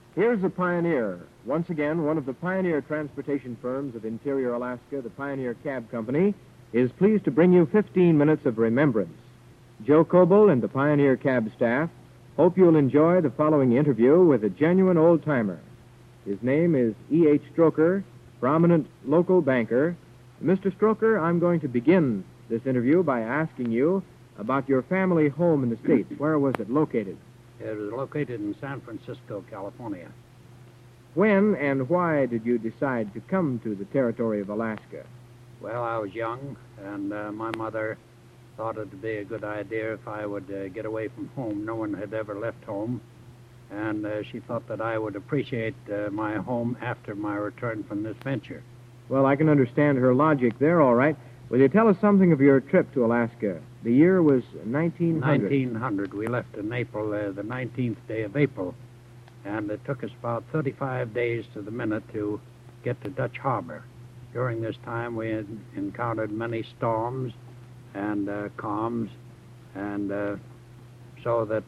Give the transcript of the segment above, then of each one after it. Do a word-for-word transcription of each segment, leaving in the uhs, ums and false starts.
Here's a pioneer. Once again, one of the pioneer transportation firms of interior Alaska, the Pioneer Cab Company, is pleased to bring you fifteen minutes of remembrance. Joe Coble and the Pioneer Cab staff hope you'll enjoy the following interview with a genuine old-timer. His name is E H. Stroker, prominent local banker. Mister Stroker, I'm going to begin this interview by asking you about your family home in the States. Where was it located? It was located in San Francisco, California. When and why did you decide to come to the territory of Alaska? Well, I was young, and uh, my mother thought it would be a good idea if I would uh, get away from home. No one had ever left home, and uh, she thought that I would appreciate uh, my home after my return from this venture. Well, I can understand her logic there, all right. Will you tell us something of your trip to Alaska? The year was nineteen hundred. nineteen hundred. We left in April, uh, the nineteenth day of April, and it took us about thirty-five days to the minute to get to Dutch Harbor. During this time, we had encountered many storms and uh, calms, and uh, so that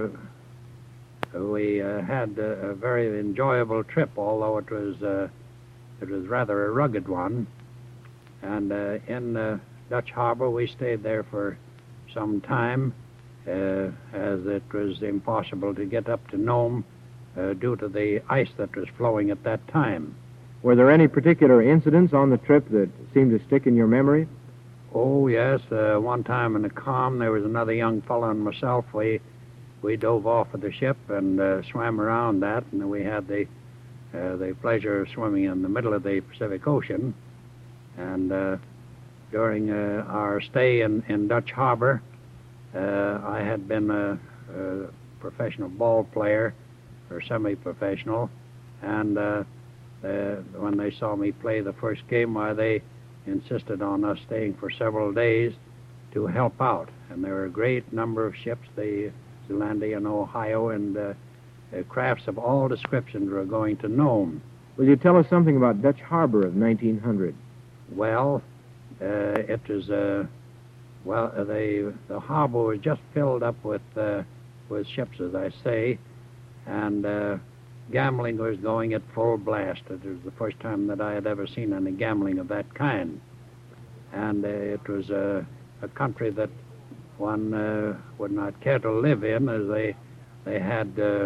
uh, we uh, had a, a very enjoyable trip, although it was uh, it was rather a rugged one. And uh, in uh, Dutch Harbor, we stayed there for some time, uh, as it was impossible to get up to Nome uh, due to the ice that was flowing at that time. Were there any particular incidents on the trip that seemed to stick in your memory? Oh, yes. Uh, one time in the calm, there was another young fellow and myself. We we dove off of the ship and uh, swam around that, and we had the uh, the pleasure of swimming in the middle of the Pacific Ocean. And uh, during uh, our stay in, in Dutch Harbor, uh, I had been a, a professional ball player, or semi-professional, and uh, uh, when they saw me play the first game, why they insisted on us staying for several days to help out. And there were a great number of ships, the Zealandia and Ohio, and uh, uh, crafts of all descriptions were going to Nome. Will you tell us something about Dutch Harbor of nineteen hundred? Well, uh, it was, uh, well, uh, the, the harbor was just filled up with, uh, with ships, as I say, and uh, gambling was going at full blast. It was the first time that I had ever seen any gambling of that kind. And uh, it was uh, a country that one uh, would not care to live in, as they, they had uh,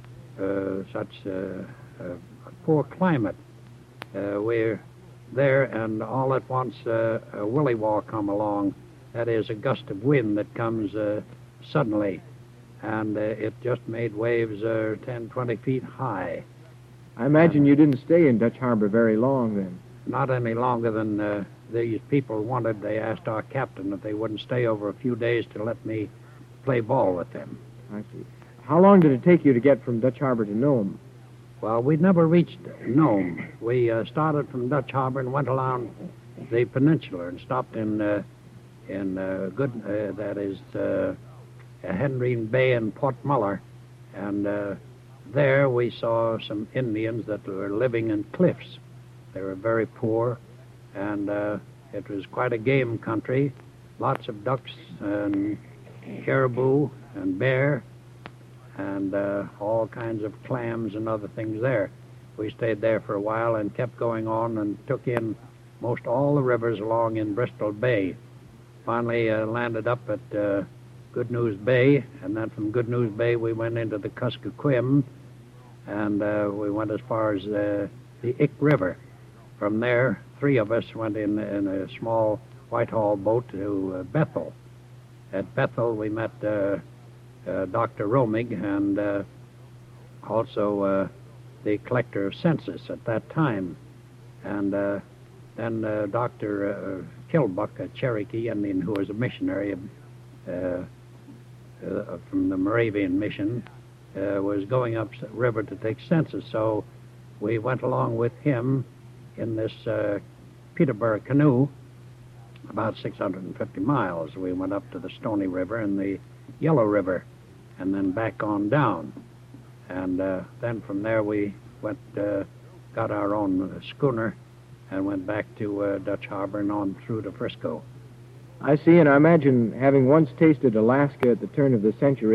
uh, such uh, a poor climate. Uh, we're there, and all at once uh, a willy-waw come along. That is a gust of wind that comes uh, suddenly, and uh, it just made waves uh, ten, twenty feet high. I imagine and you didn't stay in Dutch Harbor very long then. Not any longer than uh, these people wanted. They asked our captain if they wouldn't stay over a few days to let me play ball with them. I see. How long did it take you to get from Dutch Harbor to Nome? Well, we'd never reached Nome. We uh, started from Dutch Harbor and went along the peninsula and stopped in uh, in uh, good, uh, that is, uh, Hendrine Bay and Port Muller. And uh, there we saw some Indians that were living in cliffs. They were very poor, and uh, it was quite a game country. Lots of ducks and caribou and bear, and uh, all kinds of clams and other things there. We stayed there for a while and kept going on and took in most all the rivers along in Bristol Bay. Finally uh, landed up at uh, Good News Bay, and then from Good News Bay we went into the Kuskokwim, and uh, we went as far as uh, the Ik River. From there, three of us went in, in a small Whitehall boat to uh, Bethel. At Bethel we met uh, Uh, Doctor Romig, and uh, also uh, the collector of census at that time. And uh, then uh, Doctor Uh, Kilbuck, a Cherokee Indian who was a missionary uh, uh, from the Moravian Mission, uh, was going up the river to take census. So we went along with him in this uh, Peterborough canoe, about six hundred fifty miles. We went up to the Stony River and the Yellow River, and then back on down. And uh, then from there we went, uh, got our own uh, schooner and went back to uh, Dutch Harbor and on through to Frisco. I see, and I imagine having once tasted Alaska at the turn of the century,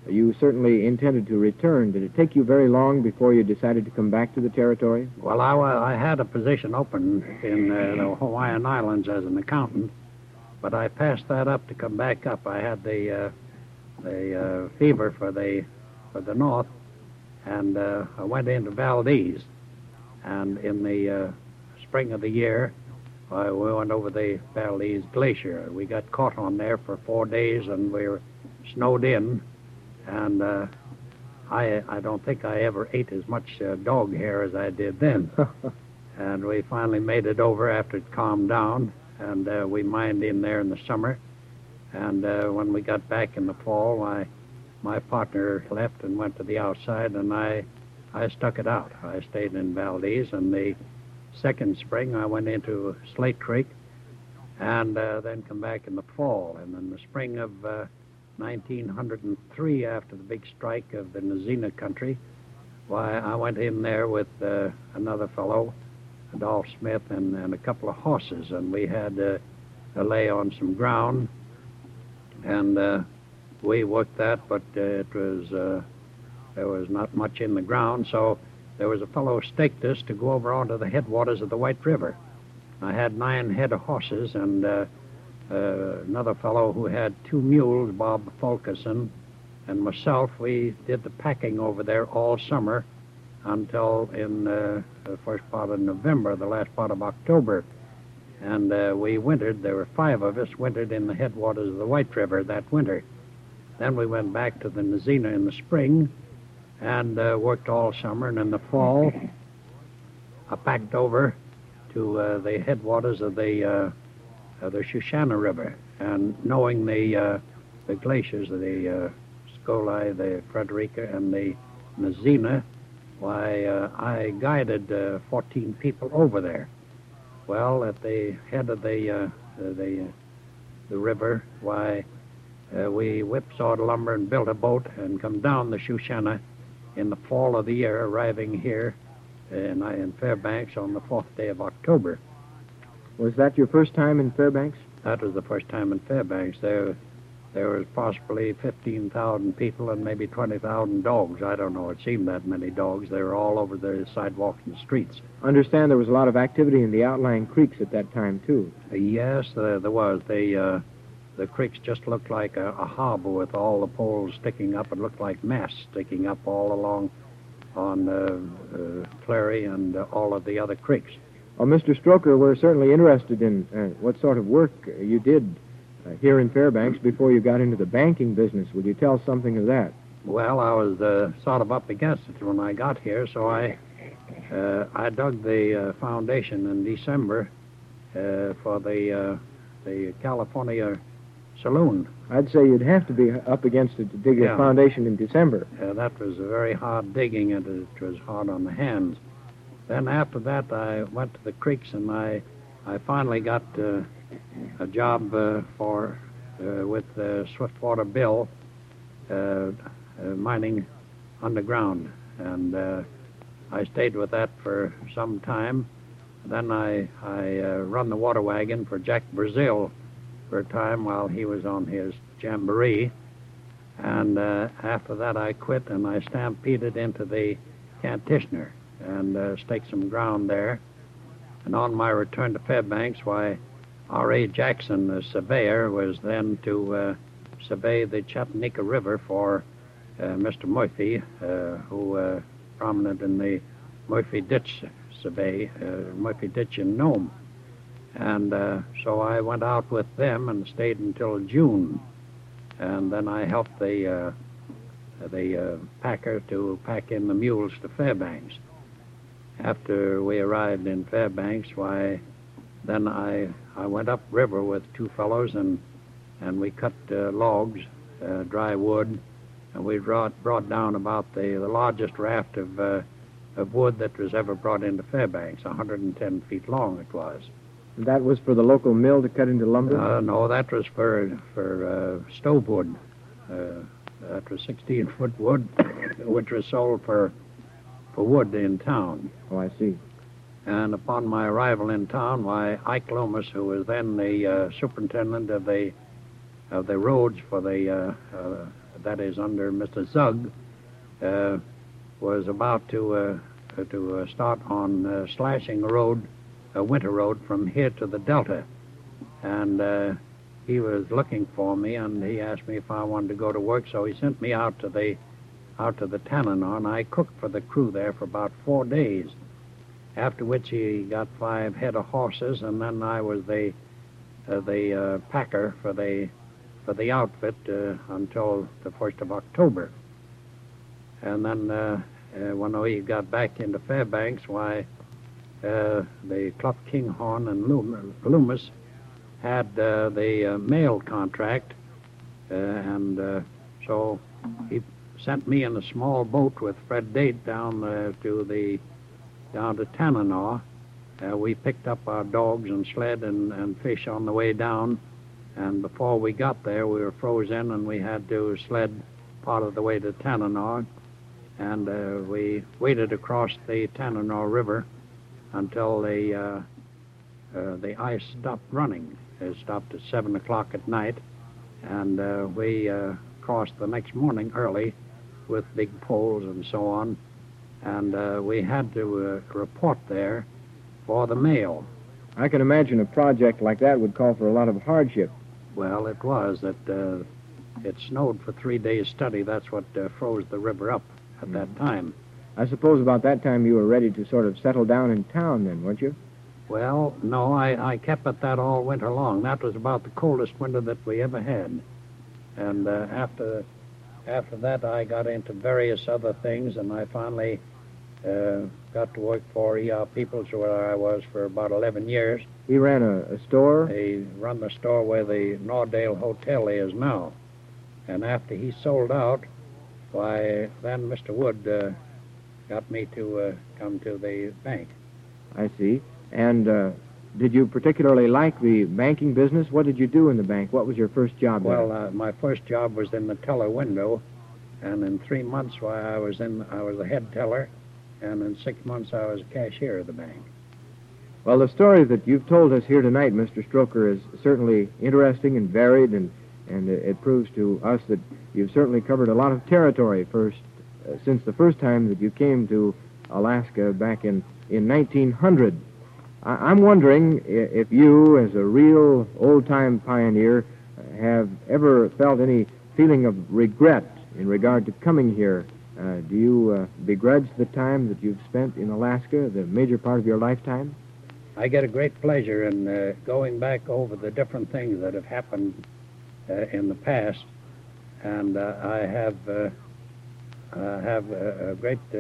You certainly intended to return. Did it take you very long before you decided to come back to the territory? Well, I, wa- I had a position open in uh, the Hawaiian Islands as an accountant, but I passed that up to come back up. I had the uh, the uh, fever for the for the north, and uh, I went into Valdez. And in the uh, spring of the year, uh, we went over the Valdez Glacier. We got caught on there for four days, and we were snowed in. And uh, I I don't think I ever ate as much uh, dog hair as I did then. And we finally made it over after it calmed down, and uh, we mined in there in the summer. And uh, when we got back in the fall, my my partner left and went to the outside, and I I stuck it out. I stayed in Valdez, and the second spring I went into Slate Creek, and uh, then come back in the fall. And in the spring of uh, nineteen oh three, after the big strike of the Nazina country, why, I went in there with uh, another fellow, Adolph Smith, and, and a couple of horses, and we had uh, a lay on some ground, and uh, we worked that, but uh, it was uh, there was not much in the ground, so there was a fellow who staked us to go over onto the headwaters of the White River. I had nine head of horses, and uh, uh, another fellow who had two mules, Bob Fulkerson, and myself. We did the packing over there all summer until in uh, the first part of November, the last part of October. And uh, we wintered. There were five of us wintered in the headwaters of the White River that winter. Then we went back to the Nazina in the spring and uh, worked all summer. And in the fall, I packed over to uh, the headwaters of the uh, of the Shoshana River. And knowing the uh, the glaciers, the uh, Scolai, the Frederica, and the Nazina, why, uh, I guided uh, fourteen people over there. Well, at the head of the uh, the uh, the river, why, uh, we whipsawed lumber and built a boat and come down the Shoshana in the fall of the year, arriving here in, in Fairbanks on the fourth day of October. Was that your first time in Fairbanks? That was the first time in Fairbanks. There, there was possibly fifteen thousand people and maybe twenty thousand dogs. I don't know. It seemed that many dogs. They were all over the sidewalks and streets. I understand there was a lot of activity in the outlying creeks at that time, too. Uh, yes, there, there was. They, uh, the creeks just looked like a, a harbor with all the poles sticking up. It looked like masts sticking up all along on uh, uh, Clary and uh, all of the other creeks. Well, Mister Stroker, we're certainly interested in uh, what sort of work you did uh, here in Fairbanks before you got into the banking business. Would you tell something of that? Well, I was uh, sort of up against it when I got here, so I uh, I dug the uh, foundation in December uh, for the uh, the California Saloon. I'd say you'd have to be up against it to dig Yeah. a foundation in December. Uh, that was a very hard digging, and it was hard on the hands. Then after that, I went to the creeks, and I I finally got uh, a job uh, for uh, with uh, Swiftwater Bill uh, uh, mining underground, and uh, I stayed with that for some time. Then I I uh, run the water wagon for Jack Brazil for a time while he was on his jamboree, and uh, after that I quit and I stampeded into the Kantishner and uh, staked some ground there. And on my return to Fairbanks, why, R A Jackson, the surveyor, was then to uh, survey the Chattanooga River for uh, Mister Murphy, uh, who uh, prominent in the Murphy Ditch survey, uh, Murphy Ditch in Nome. And uh, so I went out with them and stayed until June. And then I helped the uh, the uh, packer to pack in the mules to Fairbanks. After we arrived in Fairbanks, why, then I I went upriver with two fellows, and and we cut uh, logs, uh, dry wood, and we brought brought down about the, the largest raft of uh, of wood that was ever brought into Fairbanks. one hundred ten feet long it was. And that was for the local mill to cut into lumber? Uh, no, that was for for uh, stove wood. Uh, that was sixteen foot wood, which was sold for for wood in town. Oh, I see. And upon my arrival in town, why, Ike Loomis, who was then the uh, superintendent of the of the roads for the uh, uh, that is under Mister Zug, uh, was about to uh, to uh, start on uh, slashing road, a winter road from here to the Delta, and uh, he was looking for me, and he asked me if I wanted to go to work. So he sent me out to the out to the Tanana, and I cooked for the crew there for about four days. After which he got five head of horses, and then I was the uh, the uh, packer for the for the outfit uh, until the first of October. And then uh, uh, when we got back into Fairbanks, why uh, the Clough Kinghorn and Loomis had uh, the uh, mail contract, uh, and uh, so he sent me in a small boat with Fred Date down uh, to the down to Tanana. Uh, we picked up our dogs and sled and, and fish on the way down, and before we got there, we were frozen, and we had to sled part of the way to Tanana, and uh, we waded across the Tanana River until the uh, uh, the ice stopped running. It stopped at seven o'clock at night, and uh, we uh, crossed the next morning early with big poles and so on. And uh, we had to uh, report there for the mail. I can imagine a project like that would call for a lot of hardship. Well, it was that uh, it snowed for three days' study. That's what uh, froze the river up at mm. that time. I suppose about that time you were ready to sort of settle down in town then, weren't you? Well, no, I, I kept at that all winter long. That was about the coldest winter that we ever had. And uh, after, after that, I got into various other things, and I finally Uh, got to work for E R Peoples, where I was for about eleven years. He ran a, a store? He run the store where the Nordale Hotel is now. And after he sold out, why, then Mister Wood uh, got me to uh, come to the bank. I see. And uh, did you particularly like the banking business? What did you do in the bank? What was your first job there? Well, uh, my first job was in the teller window, and in three months, why, I was in, I was the head teller, and in six months I was a cashier of the bank. Well, the story that you've told us here tonight, Mister Stroker, is certainly interesting and varied, and, and it proves to us that you've certainly covered a lot of territory first, uh, since the first time that you came to Alaska back in, in nineteen hundred. I, I'm wondering if you, as a real old-time pioneer, have ever felt any feeling of regret in regard to coming here. Uh, do you uh, begrudge the time that you've spent in Alaska, the major part of your lifetime? I get a great pleasure in uh, going back over the different things that have happened uh, in the past, and uh, I have uh, uh, have uh, great uh,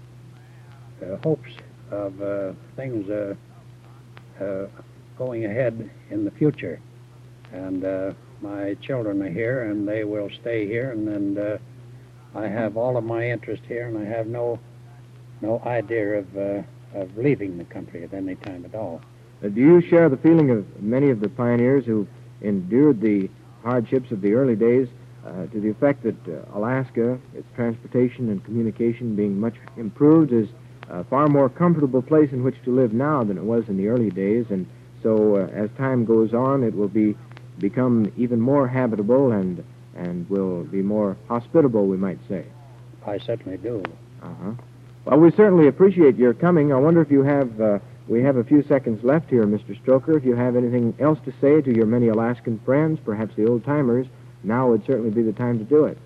uh, hopes of uh, things uh, uh, going ahead in the future. And uh, my children are here, and they will stay here, and, and uh, I have all of my interest here, and I have no no idea of uh, of leaving the country at any time at all. Uh, do you share the feeling of many of the pioneers who endured the hardships of the early days uh, to the effect that uh, Alaska, its transportation and communication being much improved, is a far more comfortable place in which to live now than it was in the early days, and so uh, as time goes on, it will be become even more habitable and and will be more hospitable, we might say. I certainly do. Uh-huh. Well, we certainly appreciate your coming. I wonder if you have, uh, we have a few seconds left here, Mister Stroker. If you have anything else to say to your many Alaskan friends, perhaps the old-timers, now would certainly be the time to do it.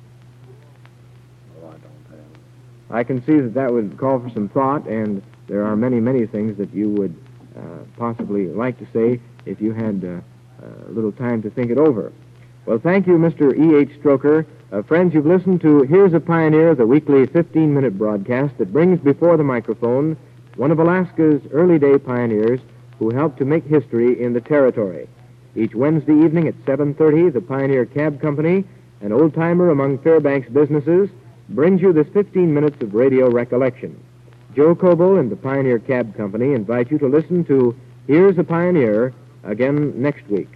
Oh, I don't have. I can see that that would call for some thought, and there are many, many things that you would uh, possibly like to say if you had uh, a little time to think it over. Well, thank you, Mister E H. Stroker. Uh, friends, you've listened to Here's a Pioneer, the weekly fifteen-minute broadcast that brings before the microphone one of Alaska's early-day pioneers who helped to make history in the territory. Each Wednesday evening at seven thirty, the Pioneer Cab Company, an old-timer among Fairbanks businesses, brings you this fifteen minutes of radio recollection. Joe Coble and the Pioneer Cab Company invite you to listen to Here's a Pioneer again next week.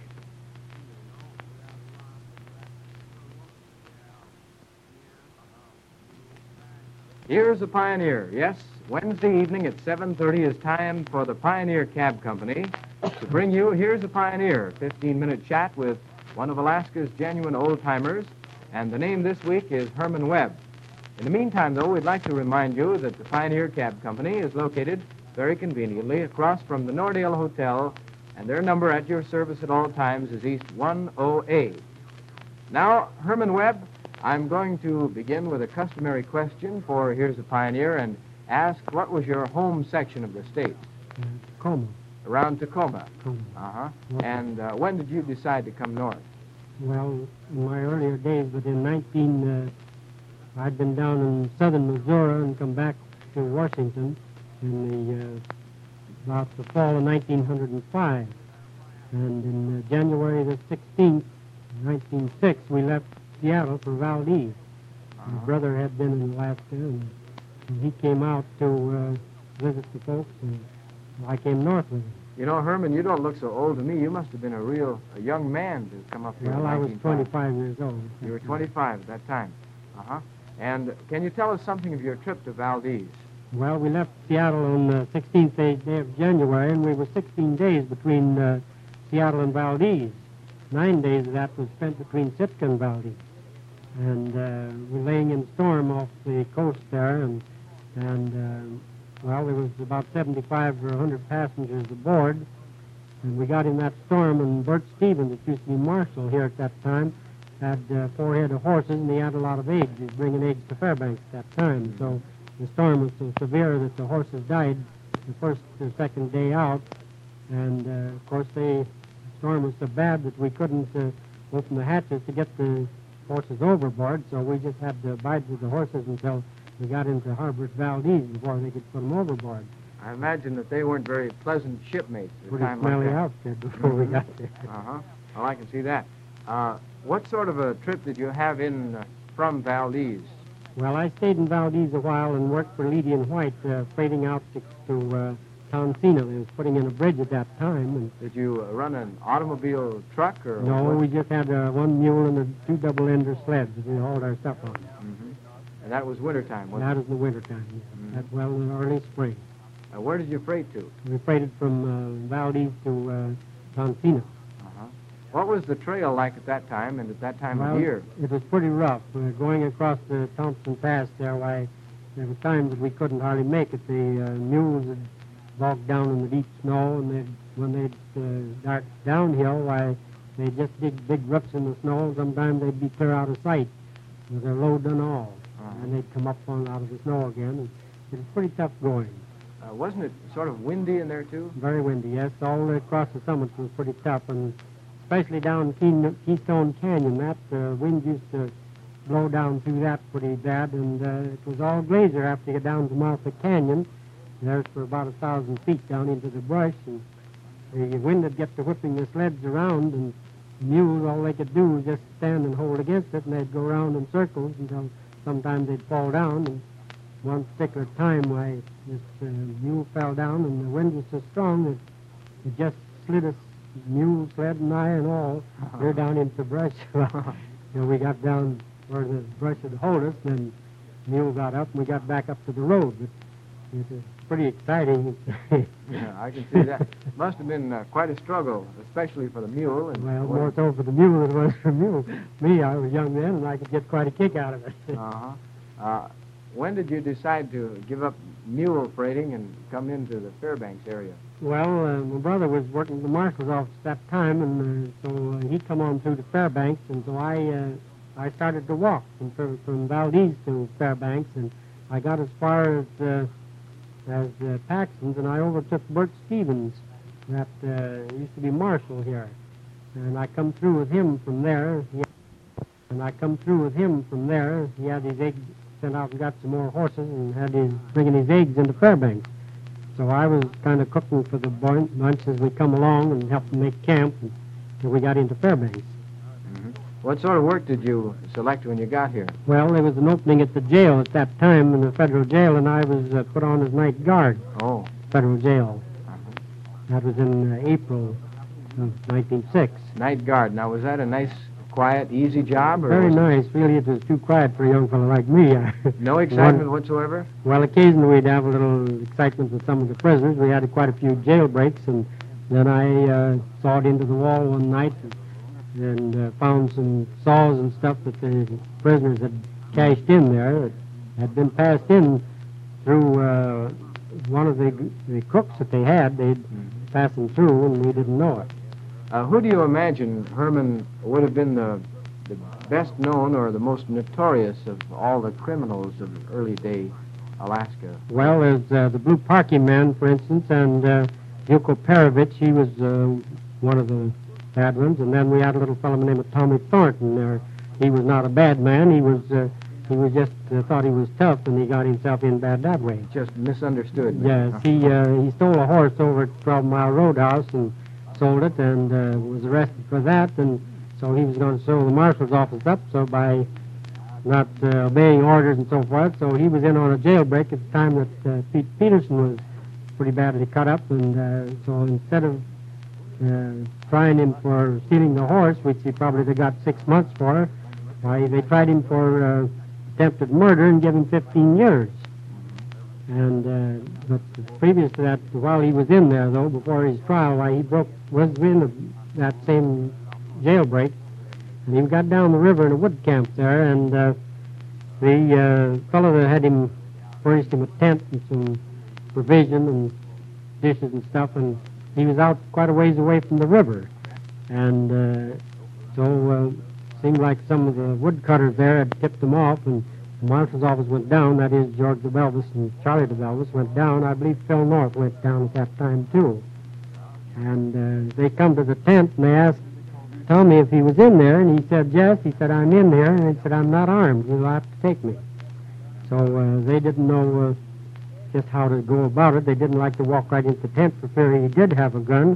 Here's a Pioneer. Yes, Wednesday evening at seven thirty is time for the Pioneer Cab Company to bring you Here's a Pioneer, fifteen-minute chat with one of Alaska's genuine old-timers and the name this week is Herman Webb. In the meantime, though, we'd like to remind you that the Pioneer Cab Company is located very conveniently across from the Nordale Hotel, and their number at your service at all times is East ten A. Now, Herman Webb, I'm going to begin with a customary question for Here's a Pioneer and ask what was your home section of the state? Uh, Tacoma. Around Tacoma. Tacoma. Uh-huh. Okay. And uh, when did you decide to come north? Well, in my earlier days, but in nineteen, uh, I'd been down in southern Missouri and come back to Washington in the uh, about the fall of nineteen oh five. And in uh, January the sixteenth, nineteen oh six, we left Seattle for Valdez. Uh-huh. My brother had been in Alaska, and, and he came out to uh, visit the folks, and I came north with him. You know, Herman, you don't look so old to me. You must have been a real a young man to come up here. Well, in I was nineteen five. twenty-five years old. You were twenty-five at that time. Uh-huh. And can you tell us something of your trip to Valdez? Well, we left Seattle on the sixteenth day of January, and we were sixteen days between uh, Seattle and Valdez. Nine days of that was spent between Sitka and Valdez. And uh, we're laying in storm off the coast there, and, and uh, well, there was about seventy-five or one hundred passengers aboard. And we got in that storm, and Bert Stevens, that used to be marshal here at that time, had uh, four head of horses, and he had a lot of eggs. He was bringing eggs to Fairbanks at that time. So the storm was so severe that the horses died the first or second day out. And, uh, of course, they, the storm was so bad that we couldn't uh, open the hatches to get the horses overboard, so we just had to abide with the horses until we got into harbor at Valdez before they could put them overboard. I imagine that they weren't very pleasant shipmates at a Pretty time smelly like that. outfit before we got there. Uh-huh. Well, I can see that. Uh, what sort of a trip did you have in uh, from Valdez? Well, I stayed in Valdez a while and worked for Leedy and White, uh, freighting out to, to uh, Townsina. They was putting in a bridge at that time. And Did you uh, run an automobile truck or? no, what? we just had uh, one mule and a two double-ender sleds that we hauled our stuff on. Mm-hmm. And that was wintertime, wasn't That it? was in the wintertime, yeah. Mhm. That, well, in the early spring. Uh, where did you freight to? We freighted from uh, Valdez to uh, Townsina. Uh-huh. What was the trail like at that time and at that time Well, of year? it was pretty rough. Uh, going across the Thompson Pass there, why, there were times that we couldn't hardly make it. The uh, mules had bogged down in the deep snow, and they'd, when they'd uh, dart downhill, why, they'd just dig big ruts in the snow. Sometimes they'd be clear out of sight with their load done all. Uh-huh. And they'd come up on out of the snow again. And it was pretty tough going. Uh, wasn't it sort of windy in there, too? Very windy, yes. All the way across the summits was pretty tough, and especially down Key, Keystone Canyon, that uh, wind used to blow down through that pretty bad, and uh, it was all glacier after you get down to the mouth of the canyon. There's for about a thousand feet down into the brush, and the wind would get to whipping the sleds around, and the mules, all they could do was just stand and hold against it, and they'd go around in circles until sometimes they'd fall down. And one particular time, why, this uh, mule fell down, and the wind was so strong that it just slid us, mule, sled, and I, and all, clear down into the brush. And we got down where the brush had hold us, and then the mule got up, and we got back up to the road. But it was pretty exciting. Yeah, I can see that. Must have been uh, quite a struggle, especially for the mule. And Well, more so for the mule than it was for mule. Me, I was young then, and I could get quite a kick out of it. Uh-huh. Uh, when did you decide to give up mule freighting and come into the Fairbanks area? Well, uh, my brother was working at the marshal's office at that time, and uh, so uh, he come on through to Fairbanks, and so I uh, I started to walk from from Valdez to Fairbanks, and I got as far as uh, as uh, Paxton's, and I overtook Bert Stevens, that uh, used to be marshal here, and I come through with him from there. He, and I come through with him from there. He had his eggs sent out and got some more horses, and had his bringing his eggs into Fairbanks. So I was kind of cooking for the bunch as we come along and helped them make camp until we got into Fairbanks. Mm-hmm. What sort of work did you select when you got here? Well, there was an opening at the jail at that time, in the federal jail, and I was uh, put on as night guard. Oh. Federal jail. Uh-huh. That was in uh, April of nineteen oh six. Night guard. Now, was that a nice, quiet, easy job? Or Very was nice. Really, it was too quiet for a young fellow like me. No excitement One- whatsoever? Well, occasionally we'd have a little excitement with some of the prisoners. We had quite a few jailbreaks, and then I uh, sawed into the wall one night and and uh, found some saws and stuff that the prisoners had cached in there that had been passed in through uh, one of the, the cooks that they had. They'd Mm-hmm. pass them through, and we didn't know it. Uh, who do you imagine, Herman, would have been the, the best known or the most notorious of all the criminals of early-day Alaska? Well, there's uh, the Blue Parky Man, for instance, and uh, Yuko Perovich. He was uh, one of the bad ones. And then we had a little fellow named Tommy Thornton there. He was not a bad man. He was uh, he was just uh, thought he was tough, and he got himself in bad that way. Just misunderstood. Yes, he uh, he stole a horse over at Twelve Mile Roadhouse and sold it, and uh, was arrested for that. And so he was going to sew the marshal's office up. So by not uh, obeying orders and so forth, so he was in on a jailbreak at the time that uh, Pete Peterson was pretty badly cut up. And uh, so instead of uh, trying him for stealing the horse, which he probably got six months for, why they tried him for uh, attempted murder and gave him fifteen years. And uh, but previous to that, while he was in there, though, before his trial, why he broke was in the, that same jailbreak, and he got down the river in a wood camp there, and uh, the uh, fellow that had him furnished him a tent and some provision and dishes and stuff, and he was out quite a ways away from the river, and uh, so uh, seemed like some of the woodcutters there had tipped him off, and the marshal's office went down. That is, George DeBelvis and Charlie DeBelvis went down. I believe Phil North went down at that time too, and uh, they come to the tent and they asked Tommy if he was in there, and he said yes. He said, I'm in there, and he said, I'm not armed. You'll have to take me. So uh, they didn't know uh, just how to go about it. They didn't like to walk right into the tent for fear he did have a gun.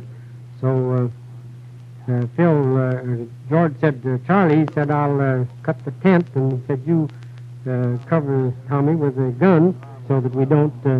So uh, uh, Phil, uh, George said to Charlie, he said, I'll uh, cut the tent, and he said, you uh, cover Tommy with a gun so that we don't uh,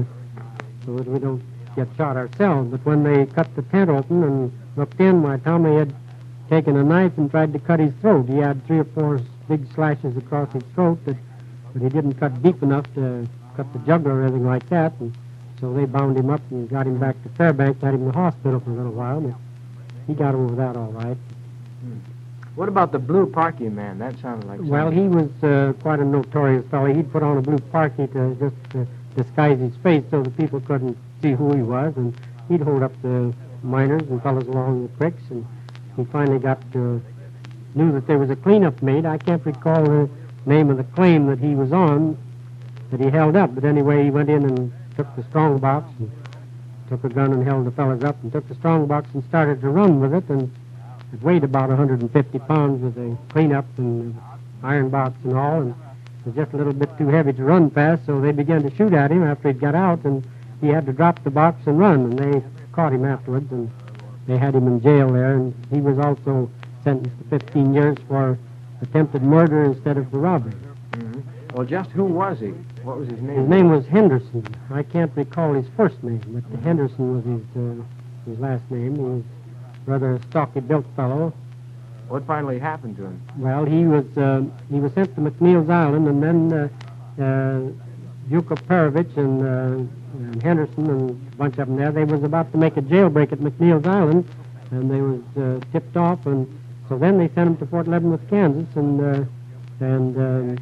so that we don't get shot ourselves. But when they cut the tent open and looked in, why Tommy had taken a knife and tried to cut his throat. He had three or four big slashes across his throat, but, but he didn't cut deep enough to cut the jugular or anything like that. And so they bound him up and got him back to Fairbanks, had him in the hospital for a little while, but he got over that all right. Hmm. What about the Blue Parky Man? That sounded like something. Well, he was uh, quite a notorious fellow. He'd put on a blue parky to just uh, disguise his face so that people couldn't see who he was, and he'd hold up the miners and fellows along the creeks, and he finally got uh, knew that there was a cleanup made. I can't recall the name of the claim that he was on, that he held up, but anyway, he went in and took the strong box and took a gun and held the fellas up and took the strong box and started to run with it, and it weighed about one hundred fifty pounds with the cleanup and the iron box and all, and it was just a little bit too heavy to run fast, so they began to shoot at him after he'd got out, and he had to drop the box and run, and they caught him afterwards, and they had him in jail there, and he was also sentenced to fifteen years for attempted murder instead of for robbery. Mm-hmm. Well, just who was he? What was his name? His name was Henderson. I can't recall his first name, but Henderson was his uh, his last name. He was rather a stocky-built fellow. What finally happened to him? Well, he was uh, he was sent to McNeil's Island, and then uh, uh, Yuko Perovich and, uh, and Henderson and a bunch of them there, they was about to make a jailbreak at McNeil's Island, and they was uh, tipped off, and so then they sent him to Fort Leavenworth, Kansas, and uh, and uh,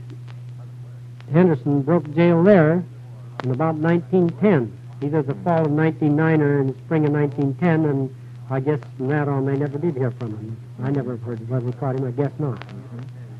Henderson broke jail there in about nineteen ten, either the fall of nineteen oh nine or in the spring of nineteen ten, and I guess from that on they never did hear from him. I never heard whether they caught him. I guess not. Mm-hmm.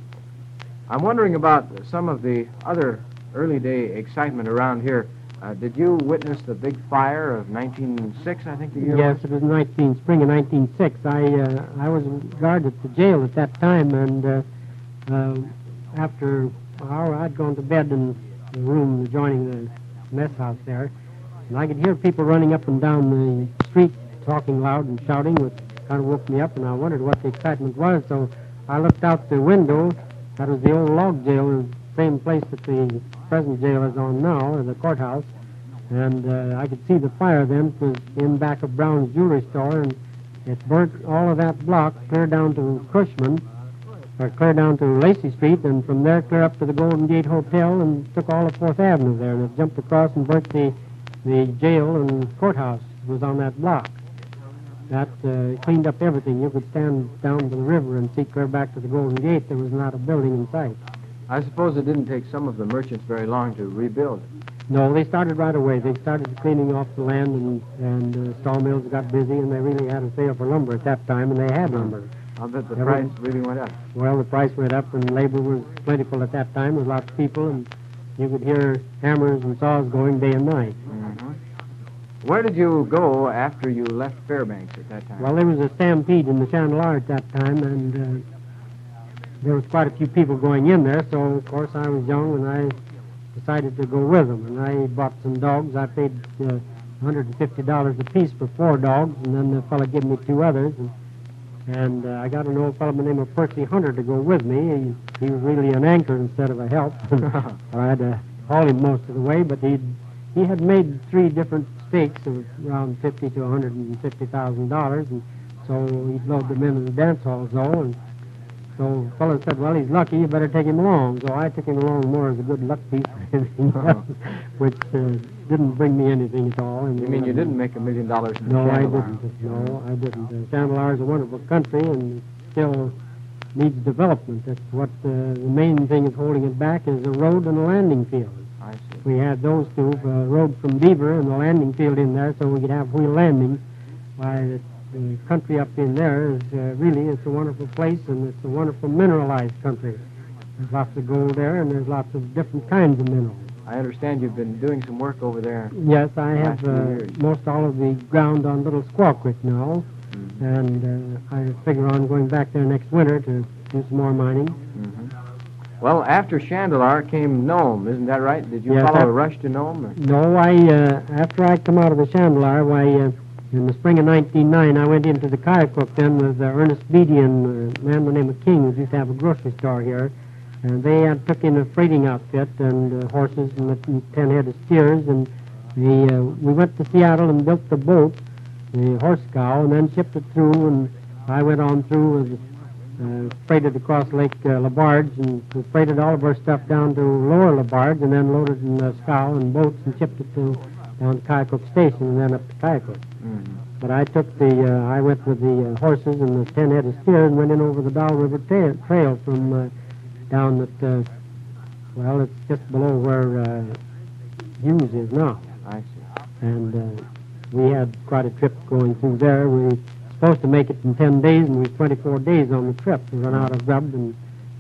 I'm wondering about some of the other early-day excitement around here. Uh, did you witness the big fire of nineteen oh six, I think the year Yes, was? it was nineteen, spring of nineteen oh six. I uh, I was guard at the jail at that time, and uh, uh, after an hour, I'd gone to bed in the room adjoining the mess house there, and I could hear people running up and down the street talking loud and shouting, which kind of woke me up, and I wondered what the excitement was, so I looked out the window. That was the old log jail, the same place that the present jail is on now, or the courthouse, and uh, I could see the fire then. It was in back of Brown's jewelry store, and it burnt all of that block clear down to Cushman, or clear down to Lacey Street, and from there clear up to the Golden Gate Hotel, and took all of Fourth Avenue there, and it jumped across and burnt the, the jail and courthouse. It was on that block. That uh, cleaned up everything. You could stand down to the river and see clear back to the Golden Gate. There was not a building in sight. I suppose it didn't take some of the merchants very long to rebuild it. No, they started right away. They started cleaning off the land, and, and uh, sawmills got busy, and they really had a sale for lumber at that time, and they had lumber. I'll bet the Every- price really went up. Well, the price went up, and labor was plentiful at that time. There was lots of people, and you could hear hammers and saws going day and night. Mm-hmm. Where did you go after you left Fairbanks at that time? Well, there was a stampede in the Chandelar at that time, and uh, there was quite a few people going in there, so, of course, I was young, and I decided to go with them. And I bought some dogs. I paid uh, one hundred fifty dollars apiece for four dogs, and then the fellow gave me two others. And, and uh, I got an old fellow by the name of Percy Hunter to go with me. He, he was really an anchor instead of a help. I had to haul him most of the way, but he he had made three different stakes of around fifty to one hundred fifty thousand dollars, and so he'd load them into the dance halls, though. And so the fellow said, well, he's lucky, you better take him along. So I took him along more as a good luck piece than anything else, which uh, didn't bring me anything at all. And You mean you didn't make a million dollars in No, I Chandelar? didn't. No, I didn't. Uh, Chandelar is a wonderful country and still needs development. That's what uh, the main thing is holding it back is a road and a landing field. I see. We had those two, a road from Beaver and the landing field in there so we could have wheel landings. Why, the, the country up in there is uh, really, it's a wonderful place, and it's a wonderful mineralized country. There's lots of gold there, and there's lots of different kinds of minerals. I understand you've been doing some work over there. Yes, I have Last few uh, years. most all of the ground on Little Squaw Creek now, Mm-hmm. and uh, I figure on going back there next winter to do some more mining. Mm-hmm. Well, after Chandelar came Nome, isn't that right? Did you Yes, follow I- a rush to Nome? Or? No, I, uh, after I come out of the Chandelar, why, uh, in the spring of nineteen oh nine, I went into the Kyacook then with uh, Ernest Beatty and a man by the name of King, who used to have a grocery store here. And they uh, took in a freighting outfit and uh, horses and, the, and ten head of steers. And the, uh, we went to Seattle and built the boat, the horse scow, and then shipped it through. And I went on through with uh, freighted across Lake uh, Labarge, and we freighted all of our stuff down to Lower Labarge, and then loaded in the scow and boats and shipped it to down to Kyacook Station and then up to Kyacook. Mm-hmm. But I took the, uh, I went with the uh, horses and the ten head of steers and went in over the Doll River ta- Trail from uh, down at, uh, well, it's just below where uh, Hughes is now. I see. And uh, we had quite a trip going through there. We were supposed to make it in ten days, and we were twenty-four days on the trip. We ran out of grub, and,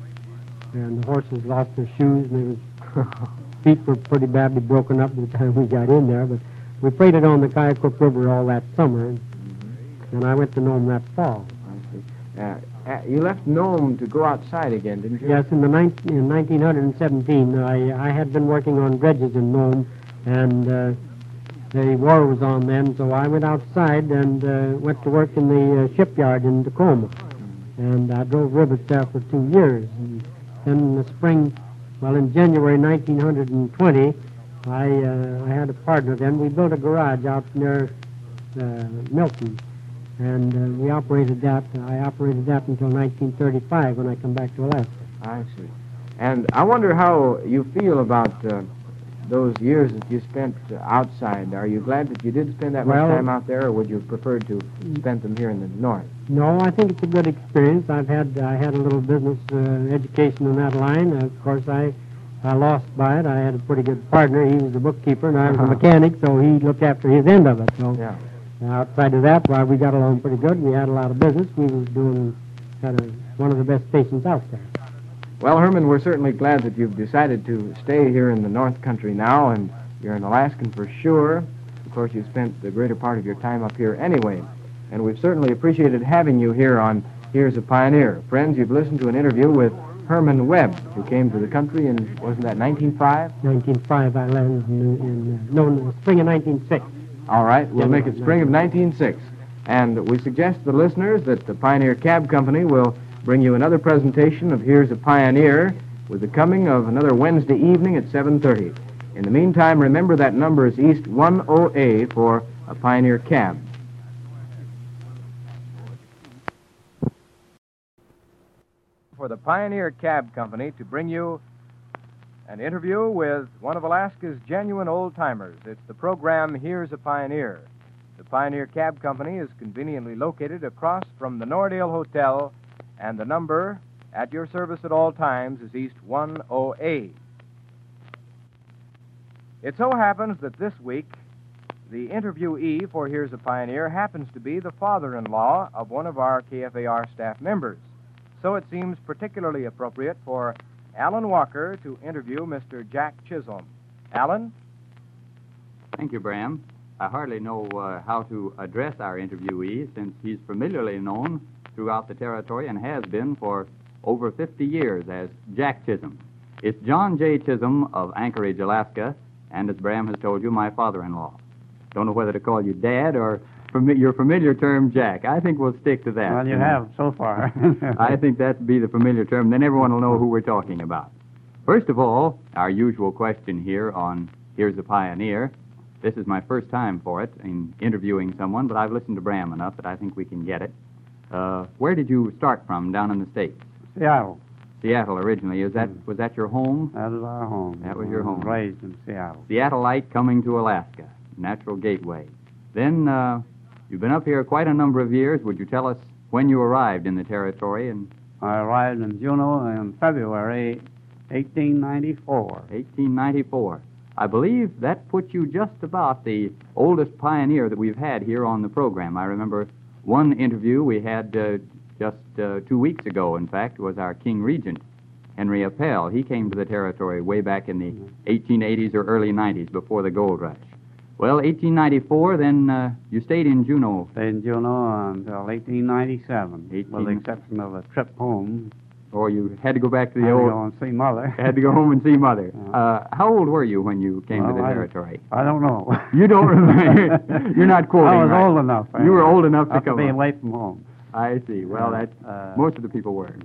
and the horses lost their shoes, and their feet were pretty badly broken up by the time we got in there. But we freighted on the Kyacook River all that summer, and, Mm-hmm. and I went to Nome that fall. I see. Uh, uh, you left Nome to go outside again, didn't you? Yes, in the nineteen, in nineteen seventeen, I, I had been working on dredges in Nome, and uh, the war was on then, so I went outside and uh, went to work in the uh, shipyard in Tacoma. And I drove rivets there for two years. And then in the spring, well, in January nineteen twenty, I, uh, I had a partner then. We built a garage out near uh, Milton. And uh, we operated that. I operated that until nineteen thirty-five when I come back to Alaska. I see. And I wonder how you feel about uh, those years that you spent uh, outside. Are you glad that you did spend that Well- much time out there, or would you prefer to spend them here in the north? No, I think it's a good experience. I've had I had a little business uh, education in that line. Uh, of course, I I lost by it. I had a pretty good partner. He was a bookkeeper, and I was a mechanic, so he looked after his end of it. So Yeah. outside of that, why we got along pretty good. We had a lot of business. We was doing had a, one of the best stations out there. Well, Herman, we're certainly glad that you've decided to stay here in the North Country now, and you're an Alaskan for sure. Of course, you've spent the greater part of your time up here anyway, and we've certainly appreciated having you here on Here's a Pioneer. Friends, you've listened to an interview with Herman Webb, who came to the country in, wasn't that nineteen oh five? nineteen oh five, I landed in, in uh, no, in the spring of nineteen oh six. All right, we'll January make it spring of nineteen oh six. And we suggest to the listeners that the Pioneer Cab Company will bring you another presentation of Here's a Pioneer with the coming of another Wednesday evening at seven thirty. In the meantime, remember that number is East ten A for a Pioneer Cab. For the Pioneer Cab Company to bring you an interview with one of Alaska's genuine old-timers. It's the program Here's a Pioneer. The Pioneer Cab Company is conveniently located across from the Nordale Hotel, and the number at your service at all times is East one oh A. It so happens that this week, the interviewee for Here's a Pioneer happens to be the father-in-law of one of our K F A R staff members. So it seems particularly appropriate for Alan Walker to interview Mister Jack Chisholm. Alan? Thank you, Bram. I hardly know uh, how to address our interviewee since he's familiarly known throughout the territory and has been for over fifty years as Jack Chisholm. It's John J. Chisholm of Anchorage, Alaska, and as Bram has told you, my father-in-law. Don't know whether to call you Dad or fami- your familiar term, Jack. I think we'll stick to that. Well, you have so far. I think that'd be the familiar term. Then everyone will know who we're talking about. First of all, our usual question here on Here's a Pioneer. This is my first time for it in interviewing someone, but I've listened to Bram enough that I think we can get it. Uh, where did you start from down in the States? Seattle. Seattle originally. Is that was that your home? That was our home. That was your home. Raised in Seattle. Seattleite coming to Alaska, natural gateway. Then uh, you've been up here quite a number of years. Would you tell us when you arrived in the territory? And I arrived in Juneau in February eighteen ninety-four. eighteen ninety-four. I believe that puts you just about the oldest pioneer that we've had here on the program. I remember one interview we had uh, just uh, two weeks ago, in fact, was our King Regent, Henry Appel. He came to the territory way back in the eighteen eighties or early nineties, before the gold rush. Well, eighteen ninety-four, then uh, you stayed in Juneau. Stayed in Juneau until eighteen ninety-seven, eighteen with the exception of a trip home. Or you had to go back to the Had to old... go and see Mother. Had to go home and see Mother. Yeah. Uh, how old were you when you came Well, to the I- territory? I don't know. You don't remember. You're not quoting, I was right? old enough. You were old enough to After come being up. away from home. I see. Well, that Uh, most of the people were.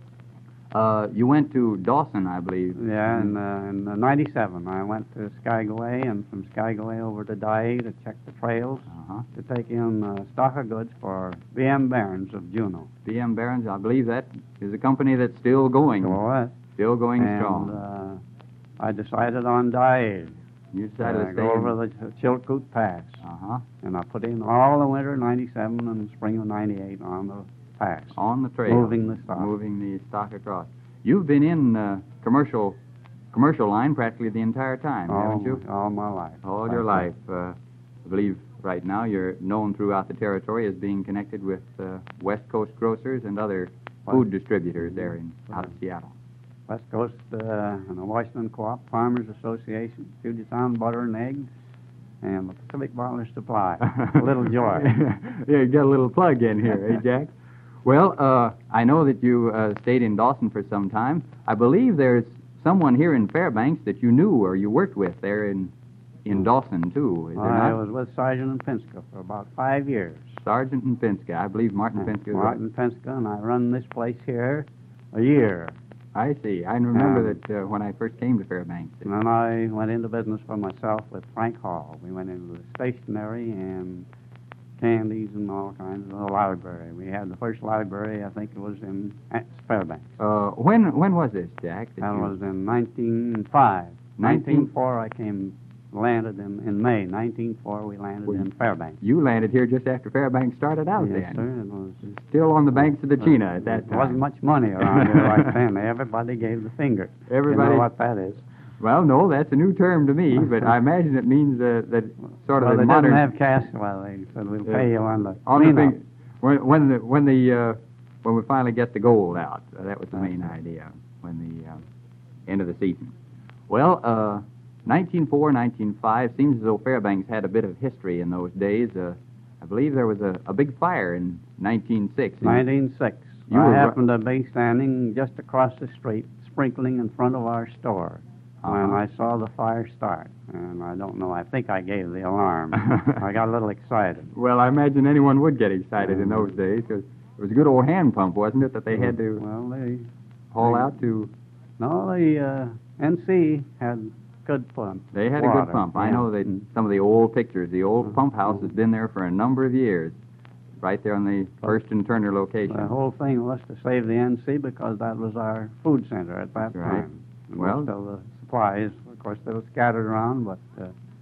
Uh, you went to Dawson, I believe. Yeah, in, uh, in uh, ninety-seven, I went to Skagway, and from Skagway over to Dyea to check the trails, Uh-huh. to take in uh, stock of goods for B M Barons of Juneau. B M Barons, I believe that is a company that's still going. So what? Still going and strong. uh, I decided on Dyea. You decided Uh, to stay go in- over the Chilkoot Pass. Uh-huh. And I put in all the winter of ninety-seven and spring of ninety-eight on the pass. On the trail. Moving the stock. Moving the stock across. You've been in uh, commercial commercial line practically the entire time, all, haven't you? all my life. All your life. Uh, I believe right now you're known throughout the territory as being connected with uh, West Coast grocers and other food distributors there in out of Seattle. West Coast uh, and the Washington Co-op Farmers Association, Puget Sound Butter and Eggs, and the Pacific Bottler Supply. A little joy. Yeah, you got a little plug in here, eh, Jack? Well, uh, I know that you uh, stayed in Dawson for some time. I believe there's someone here in Fairbanks that you knew or you worked with there in in Dawson, too. Is there I not? was with Sergeant and Pinska for about five years. Sergeant and Pinska. I believe Martin Pinska. is Martin Pinska, and I run this place here a year. I see. I remember Um, that uh, when I first came to Fairbanks. And then I went into business for myself with Frank Hall. We went into the stationery and candies and all kinds of the library. We had the first library, I think it was in Fairbanks. Uh, when when was this, Jack? That you- was in nineteen oh five. Nineteen- nineteen oh four I came, landed in, in May. nineteen oh four we landed Well, in Fairbanks. You landed here just after Fairbanks started out Yes, then. sir. It was, Still on the banks of the Chena at that There wasn't time. much money around here like then. Everybody gave the finger. Everybody- You know what that is. Well, no, that's a new term to me, but I imagine it means uh, that sort of well, the they modern... didn't have cash. Well, they said, we'll Yeah. pay you on the on the cleanup. thing, when, when the when the uh, when we finally get the gold out, uh, that was the main Okay. idea. When the uh, end of the season. Well, uh, nineteen oh four, nineteen oh five seems as though Fairbanks had a bit of history in those days. Uh, I believe there was a, a big fire in nineteen oh six. nineteen oh six. You I were ri- happened to be standing just across the street, sprinkling in front of our store, when Uh-huh. I saw the fire start. And I don't know, I think I gave the alarm. I got a little excited. Well, I imagine anyone would get excited in Mhm. those days because it was a good old hand pump, wasn't it, that they had to Well, they... haul they- out to... No, the uh, N C had good pump. They had a water. good pump. I Yeah. know that Mm. some of the old pictures, the old Mhm. pump house has been there for a number of years, right there on the First and Turner location. The whole thing was to save the N C because that was our food center at that That's right. time. And Well- most of the supplies, of course, they were scattered around, but uh,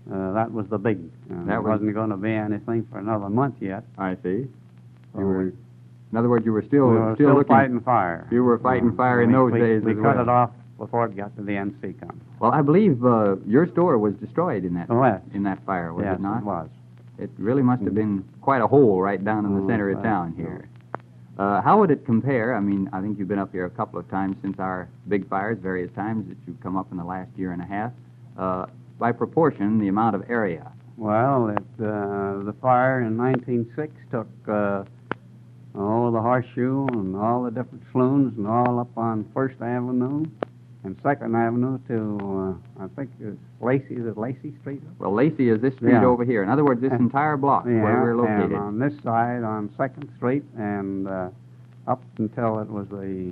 Uh, that was the big. Uh, That there was- wasn't going to be anything for another month yet. I see. So You were, we, in other words, you were still we were still, still looking. fighting fire. You were fighting Uh, fire in we- those we, days We as cut well. it off before it got to the N C company. Well, I believe uh, your store was destroyed in that Oh, yes. in that fire, was yes, it not? it was. It really must have been quite a hole right down in the Oh, center of well, town here. Uh, how would it compare? I mean, I think you've been up here a couple of times since our big fires, various times that you've come up in the last year and a half. Uh, by proportion, the amount of area. Well, it, uh, the fire in nineteen oh six took uh, all the Horseshoe and all the different saloons and all up on First Avenue and Second Avenue to, uh, I think it's Lacey, is it Lacey Street? Well, Lacey is this street Yeah. over here. In other words, this And- entire block yeah, where we're located. and on this side on Second Street and uh, up until it was the,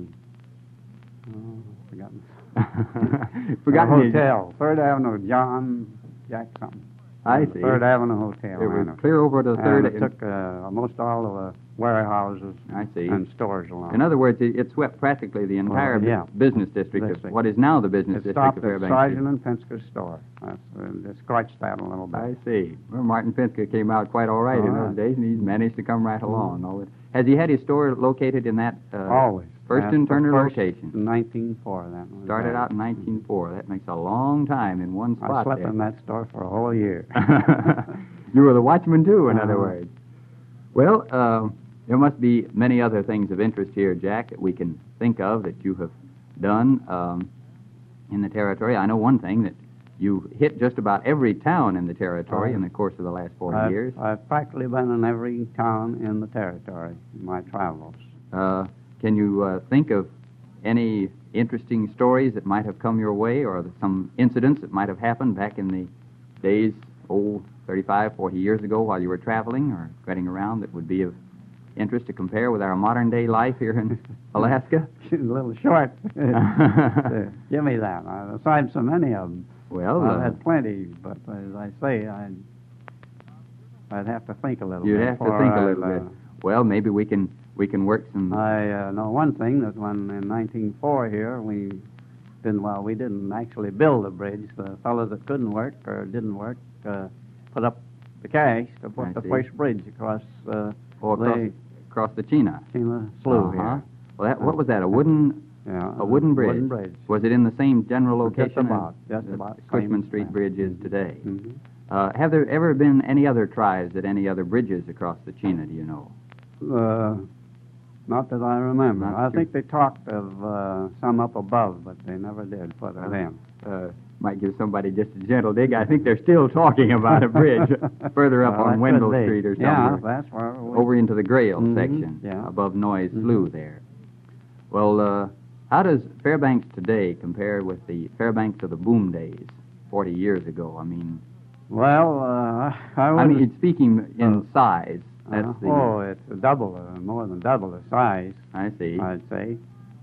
oh, I've forgotten. Forgotten The his- hotel, Third Avenue, John Jack something. I The see. Third Avenue Hotel. It was I know. clear over to the third. And it took uh, almost all of the warehouses I see. and stores along. In other words, it, it swept practically the entire Well, yeah. bu- business district of District. what is now the business it district stopped of at Fairbanks. Sargent and Pinska's store. That's, uh, they scratched that a little bit. I see. Well, Martin Pinska came out quite all right All in right. those days, and he's managed to come right along. All it- Has he had his store located in that uh, Always. First That's and the Turner first location? in nineteen oh four, that was. Started that. out in nineteen oh four. That makes a long time in one I spot slept there. in that store for a whole year. You were the watchman, too, in other Uh-huh. words. Well, uh, there must be many other things of interest here, Jack, that we can think of that you have done um, in the territory. I know one thing, that you hit just about every town in the territory Oh. in the course of the last forty I've, years. I've practically been in every town in the territory in my travels. Uh, can you uh, think of any interesting stories that might have come your way, or some incidents that might have happened back in the days, oh, thirty-five, forty years ago while you were traveling or getting around, that would be of interest to compare with our modern day life here in Alaska? a little short. Uh, Give me that. Uh, Aside so many of them. Well, I've uh, had plenty, but as I say, I'd, I'd have to think a little you'd bit. have to before think a I'd, little bit. uh, Well, maybe we can we can work some. I uh, know one thing, that when in nineteen oh four here, we didn't, well, we didn't actually build the bridge. The fellows that couldn't work or didn't work uh, put up the cash to put I the see. first bridge across uh, or across, the across the Chena. Chena Slough Uh-huh. here. Well, that, what was that? A wooden Yeah, a wooden bridge. Wooden bridge. Was it in the same general Just location about, as just the about Cushman same, Street yeah. Bridge is today? Mhm. Uh, have there ever been any other tries at any other bridges across the Chena? Do you know? Uh, not that I remember. Not I sure. think they talked of uh, some up above, but they never did put it Uh, in. Uh, might give somebody just a gentle dig. I think they're still talking about a bridge further up Well, that on could Wendell be. Street or Yeah, somewhere, that's where we... over into the Grail Mhm, section, yeah. above Noyes Mhm. Slough there. Well, uh, how does Fairbanks today compare with the Fairbanks of the boom days, forty years ago? I mean, Well, uh, I I wouldn't... mean, speaking in Uh, size, that's Uh, the. Oh, it's a double, uh, more than double the size, I see. I'd say.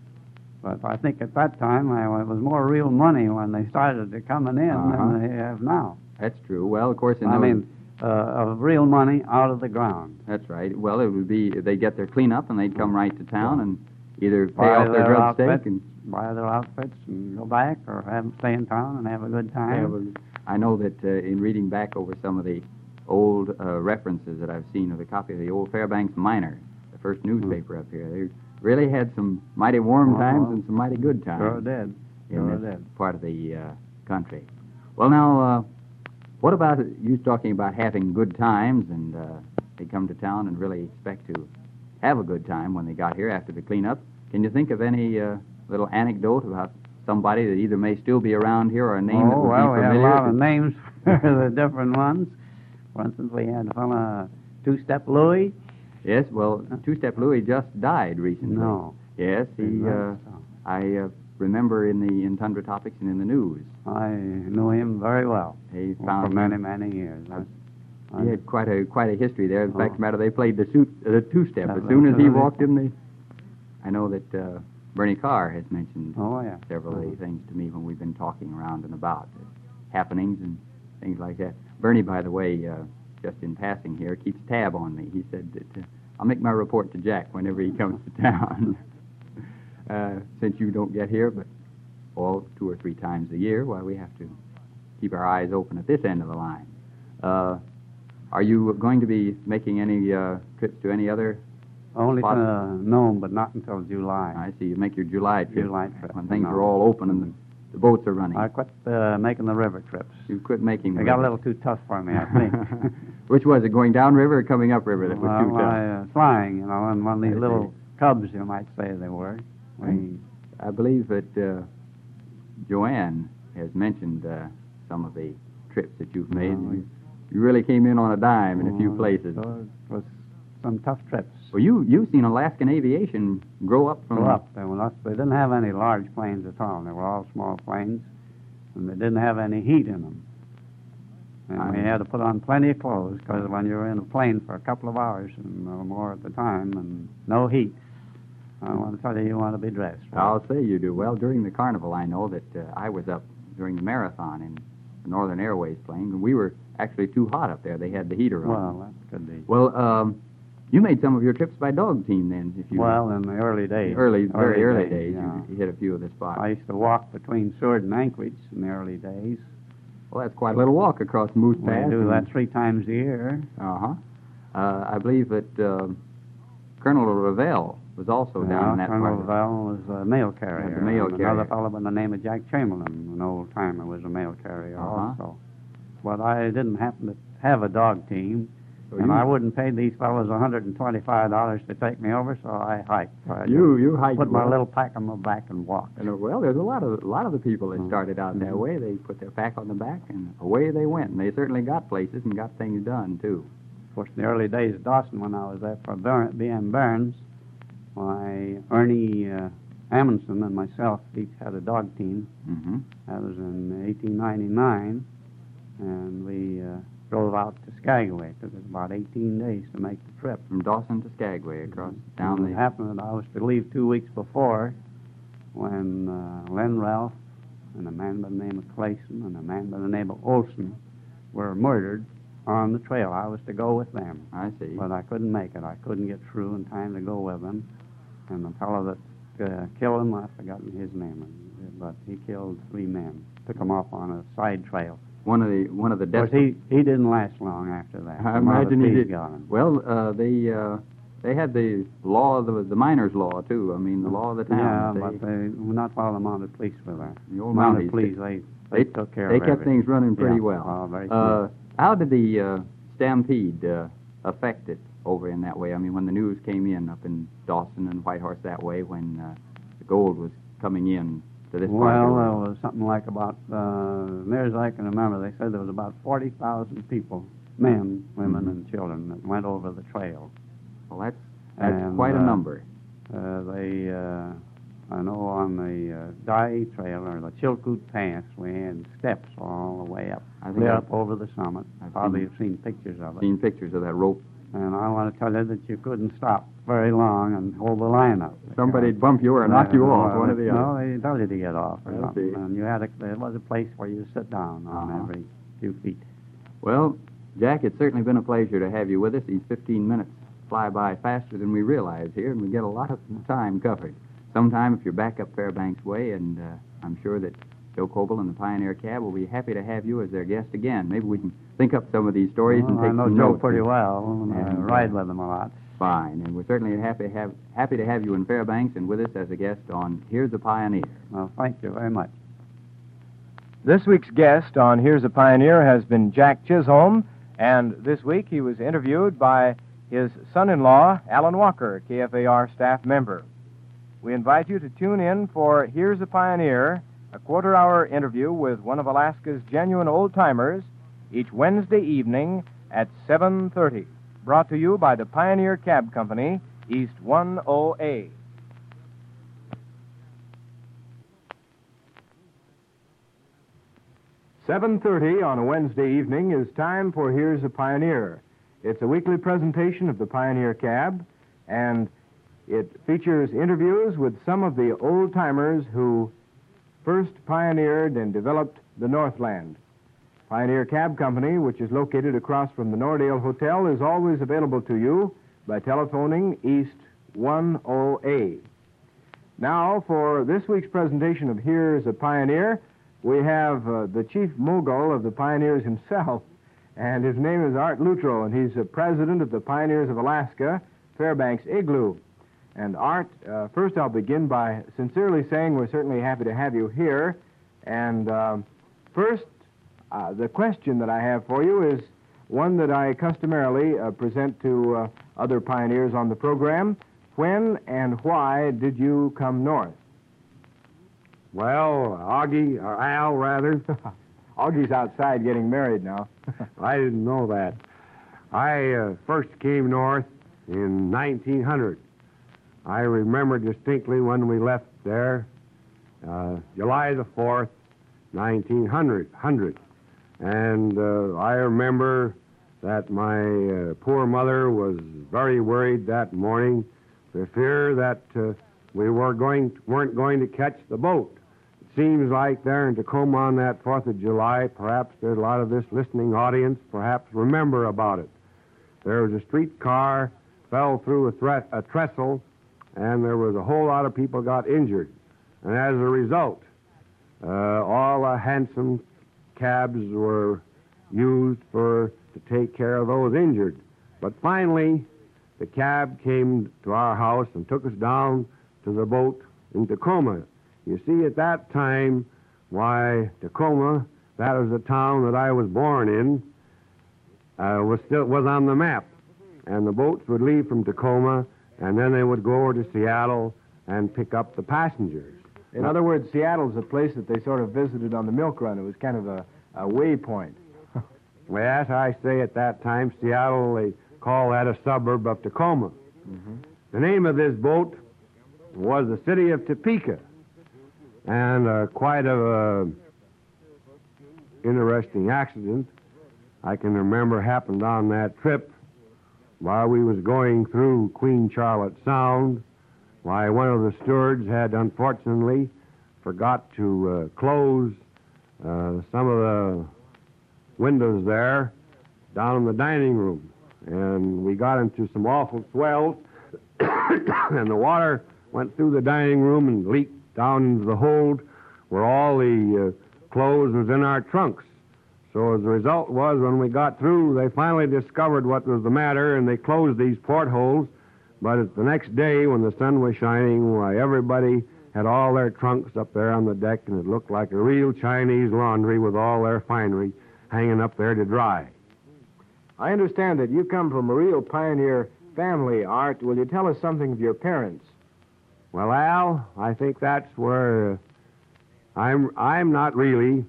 But I think at that time I, it was more real money when they started to coming in Uh-huh. than they have now. That's true. Well, of course, in I those, mean, uh, of real money out of the ground. that's right. Well, it would be they get their cleanup and they'd come right to town and either pay Buy off their their grub stake outfit. and. Buy their outfits and go back, or have stay in town and have a good time. Yeah, well, I know that uh, in reading back over some of the old uh, references that I've seen of the copy of the old Fairbanks Miner, the first newspaper up here, they really had some mighty warm Oh, times and some mighty good times Sure did. in Sure this did. part of the uh, country. Well, now, uh, what about you talking about having good times, and uh, they come to town and really expect to have a good time when they got here after the cleanup? Can you think of any uh, little anecdote about somebody that either may still be around here or a name that Oh, would well, be we had a familiar? lot of names for the different ones. For instance, we had a fella, Two-Step Louie. Yes, well, Two-Step Louie just died recently. No. Yes, he. Didn't Uh, know so. I uh, remember in the in Tundra Topics and in the news, I knew him very well they for found many, him- many years. I, I, He had quite a quite a history there. In Oh. fact, matter they played the suit, uh, the two-step. Yeah, As soon as he absolutely. walked in, the. I know that uh, Bernie Carr has mentioned oh, yeah. several of Uh-huh. these things to me when we've been talking around and about uh, happenings and things like that. Bernie, by the way, uh, just in passing here, keeps tab on me. He said that uh, I'll make my report to Jack whenever he comes to town. uh, since you don't get here, but all two or three times a year, why we have to keep our eyes open at this end of the line. Uh, are you going to be making any uh, trips to any other? Only spots? to Nome, but not until July. I see. You make your July trip. July trip. When things No. are all open and the, the boats are running. I quit uh, making the river trips. You quit making. They the got a river. little too tough for me, I think. Which was it, going downriver or coming upriver that was well, too tough? I, uh, flying, you know, and one of these I little cubs, you might say they were. We, I believe that uh, Joanne has mentioned uh, some of the trips that you've made. Well, we- you, you really came in on a dime in a few Oh, places. so it was some tough trips. Well, you, you've seen Alaskan aviation grow up from... Go up. They, were not, they didn't have any large planes at all. They were all small planes, and they didn't have any heat in them. And I- we had to put on plenty of clothes, because when you were in a plane for a couple of hours and uh, more at the time, and no heat, I want to tell you, you want to be dressed. I'll say you do. Well, during the carnival, I know that uh, I was up during the marathon in the Northern Airways plane, and we were actually too hot up there. They had the heater on. Well, that could be. Well, um, you made some of your trips by dog team then, if you... Well, in the early days. Early, very early days, yeah. you, you hit a few of the spots. I used to walk between Seward and Anchorage in the early days. Well, that's quite a little walk across Moose We Pass. do and- that three times a year. Uh-huh. Uh, I believe that uh, Colonel Ravel was also down Yeah, in that Colonel part. of- Ravel was a mail carrier. Yeah, the mail and carrier. Another fellow by the name of Jack Chamberlain, an old timer, was a mail carrier Uh-huh. also. But I didn't happen to have a dog team, So and you, I wouldn't pay these fellows one hundred twenty-five dollars to take me over, so I hiked. So I You, you hiked put my well. little pack on my back and walked. And, uh, well, there's a lot of a lot of the people that Mhm. started out that Mhm. way. They put their pack on the back, and away they went. And they certainly got places and got things done, too. Of course, in the early days of Dawson, when I was there for Bur- B M Burns, my Ernie uh, Amundsen and myself each had a dog team. Mm-hmm. That was in eighteen ninety-nine, and we uh, drove out to Skagway. It took us about eighteen days to make the trip. From Dawson to Skagway, across down And it the... happened that I was to leave two weeks before when uh, Len Ralph and a man by the name of Clayson and a man by the name of Olson were murdered on the trail. I was to go with them, I see. but I couldn't make it. I couldn't get through in time to go with them. And the fellow that uh, killed him, I've forgotten his name, but he killed three men. Took them off on a side trail. One of the one of the Of course, desperate... he, he didn't last long after that. I Some other imagine he thieves did. got him. Well, uh, they uh, they had the law of the the miners' law too. I mean, the law of the town. Yeah, They- but they were not while the mounted police were there. The old Mounted Mounties, police, they, they, they- took care They of kept everything. things running pretty Yeah. well. Oh, very Uh, smooth. how did the uh, stampede uh, affect it over in that way? I mean, when the news came in up in Dawson and Whitehorse that way, when uh, the gold was coming in to this part of the Well, there world. was something like about, uh, near as I can remember, they said there was about forty thousand people, men, women, Mhm. and children, that went over the trail. Well, that's that's And, quite a uh, number. Uh, they, uh, I know on the uh, Dyea Trail, or the Chilkoot Pass, we had steps all the way up, I think clear I've- up over the summit. I've Probably seen- have seen pictures of it. Seen pictures of that rope. And I want to tell you that you couldn't stop very long and hold the line up. Somebody'd bump you or knock you Uh, off, well, one or the No, other. they told you to get off or I something. see. And you had a, there was a place where you sit down on Uh-huh. every few feet. Well, Jack, it's certainly been a pleasure to have you with us. These fifteen minutes fly by faster than we realize here, and we get a lot of time covered. Sometime, if you're back up Fairbanks Way, and uh, I'm sure that Joe Coble and the Pioneer Cab will be happy to have you as their guest again. Maybe we can think up some of these stories and Well, take I know some Joe notes. pretty well, and I And, uh, ride with him a lot. Fine, and we're certainly happy to have happy to have you in Fairbanks and with us as a guest on Here's a Pioneer. Well, thank you very much. This week's guest on Here's a Pioneer has been Jack Chisholm, and this week he was interviewed by his son-in-law, Alan Walker, K F A R staff member. We invite you to tune in for Here's a Pioneer, a quarter-hour interview with one of Alaska's genuine old-timers, each Wednesday evening at seven thirty. Brought to you by the Pioneer Cab Company, East one oh A. seven thirty on a Wednesday evening is time for Here's a Pioneer. It's a weekly presentation of the Pioneer Cab, and it features interviews with some of the old-timers who first pioneered and developed the Northland. Pioneer Cab Company, which is located across from the Nordale Hotel, is always available to you by telephoning East one oh A. Now, for this week's presentation of Here's a Pioneer, we have uh, the chief mogul of the pioneers himself, and his name is Art Luttrow, and he's the president of the Pioneers of Alaska, Fairbanks Igloo. And Art, uh, first I'll begin by sincerely saying we're certainly happy to have you here. And um, first, uh, the question that I have for you is one that I customarily uh, present to uh, other pioneers on the program. When and why did you come north? Well, Augie, or Al, rather. Augie's outside getting married now. I didn't know that. I uh, first came north in nineteen hundred. I remember distinctly when we left there, uh, July the fourth, nineteen hundred. And uh, I remember that my uh, poor mother was very worried that morning for fear that uh, we were going weren't going to catch the boat. It seems like there in Tacoma on that fourth of July, perhaps there's a lot of this listening audience perhaps remember about it. There was a streetcar, fell through a, thre- a trestle, and there was a whole lot of people got injured. And as a result, uh, all the hansom cabs were used for to take care of those injured. But finally, the cab came to our house and took us down to the boat in Tacoma. You see, at that time, why, Tacoma, that was the town that I was born in, uh, was still was on the map. And the boats would leave from Tacoma, and then they would go over to Seattle and pick up the passengers. In other words, Seattle's a place that they sort of visited on the milk run. It was kind of a, a waypoint. Well, as I say at that time, Seattle, they call that a suburb of Tacoma. Mm-hmm. The name of this boat was the city of Topeka. And uh, quite a uh, interesting accident I can remember happened on that trip while we was going through Queen Charlotte Sound. Why, one of the stewards had unfortunately forgot to uh, close uh, some of the windows there down in the dining room. And we got into some awful swells, and the water went through the dining room and leaked down into the hold where all the uh, clothes was in our trunks. So as the result was, when we got through, they finally discovered what was the matter, and they closed these portholes. But the next day, when the sun was shining, why, everybody had all their trunks up there on the deck, and it looked like a real Chinese laundry with all their finery hanging up there to dry. I understand that you come from a real pioneer family, Art. Will you tell us something of your parents? Well, Al, I think that's where uh, I'm, I'm not really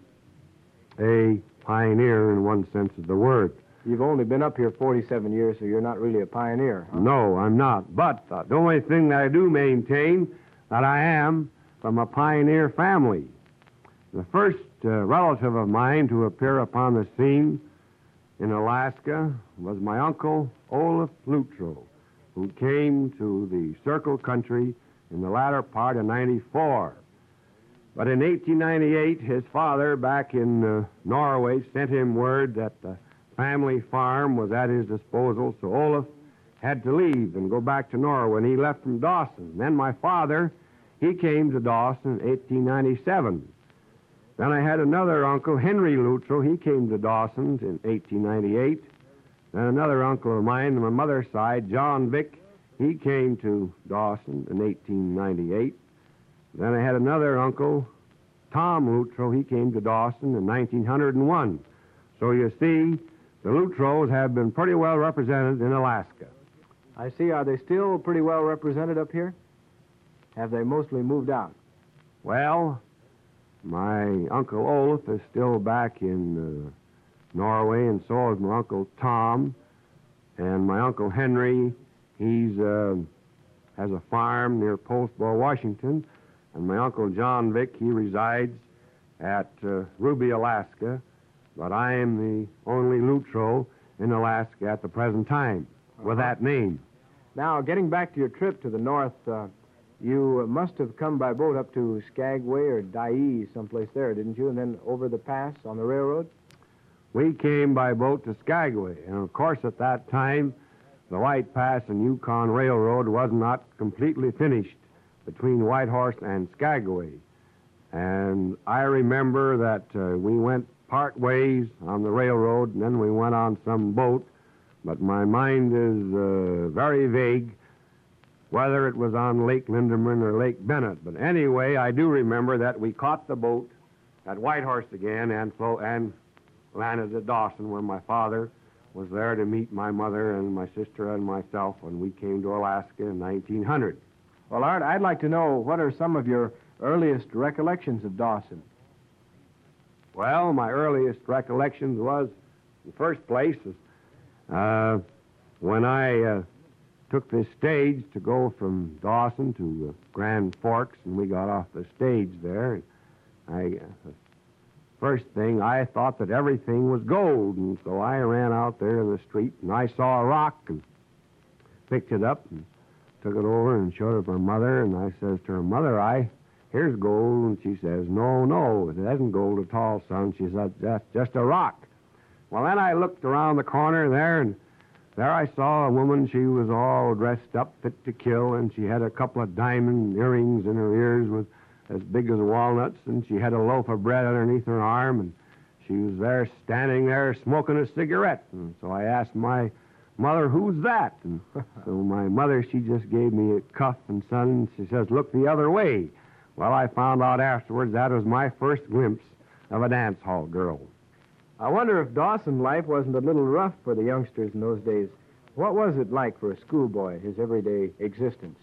a pioneer in one sense of the word. You've only been up here forty-seven years, so you're not really a pioneer, huh? No, I'm not. But uh, the only thing that I do maintain that I am from a pioneer family. The first uh, relative of mine to appear upon the scene in Alaska was my uncle, Olaf Luttrow, who came to the Circle Country in the latter part of ninety-four. But in eighteen ninety-eight, his father back in uh, Norway sent him word that the family farm was at his disposal, so Olaf had to leave and go back to Norway, and he left from Dawson. Then my father, he came to Dawson in eighteen ninety-seven. Then I had another uncle, Henry Luttrow. He came to Dawson in eighteen ninety-eight. Then another uncle of mine on my mother's side, John Vick, he came to Dawson in eighteen ninety-eight. Then I had another uncle, Tom Luttrow. He came to Dawson in nineteen oh one. So you see, the Luttrows have been pretty well represented in Alaska. I see. Are they still pretty well represented up here? Have they mostly moved out? Well, my Uncle Olaf is still back in uh, Norway, and so is my Uncle Tom. And my Uncle Henry, he's uh, has a farm near Postboro, Washington. And my Uncle John Vick, he resides at uh, Ruby, Alaska. But I am the only Luttrow in Alaska at the present time with Uh-huh. that name. Now, getting back to your trip to the north, uh, you must have come by boat up to Skagway or Dyea, someplace there, didn't you? And then over the pass on the railroad? We came by boat to Skagway, and of course at that time, the White Pass and Yukon Railroad was not completely finished between Whitehorse and Skagway. And I remember that uh, we went part ways on the railroad, and then we went on some boat, but my mind is uh, very vague whether it was on Lake Linderman or Lake Bennett. But anyway, I do remember that we caught the boat at Whitehorse again and, flo- and landed at Dawson, where my father was there to meet my mother and my sister and myself when we came to Alaska in nineteen hundred. Well, Art, I'd like to know what are some of your earliest recollections of Dawson? Well, my earliest recollections was, in the first place, is, uh, when I uh, took this stage to go from Dawson to uh, Grand Forks, and we got off the stage there. And I, uh, first thing, I thought that everything was gold, and so I ran out there in the street, and I saw a rock and picked it up and took it over and showed it to her mother, and I says to her, Mother, I, here's gold, and she says, no, no, it isn't gold at all, son. She said, that's just a rock. Well, then I looked around the corner there, and there I saw a woman. She was all dressed up, fit to kill, and she had a couple of diamond earrings in her ears with as big as walnuts, and she had a loaf of bread underneath her arm, and she was there standing there smoking a cigarette. And so I asked my mother, who's that? And so my mother, she just gave me a cuff, and son, and she says, look the other way. Well, I found out afterwards that was my first glimpse of a dance hall girl. I wonder if Dawson life wasn't a little rough for the youngsters in those days. What was it like for a schoolboy, his everyday existence?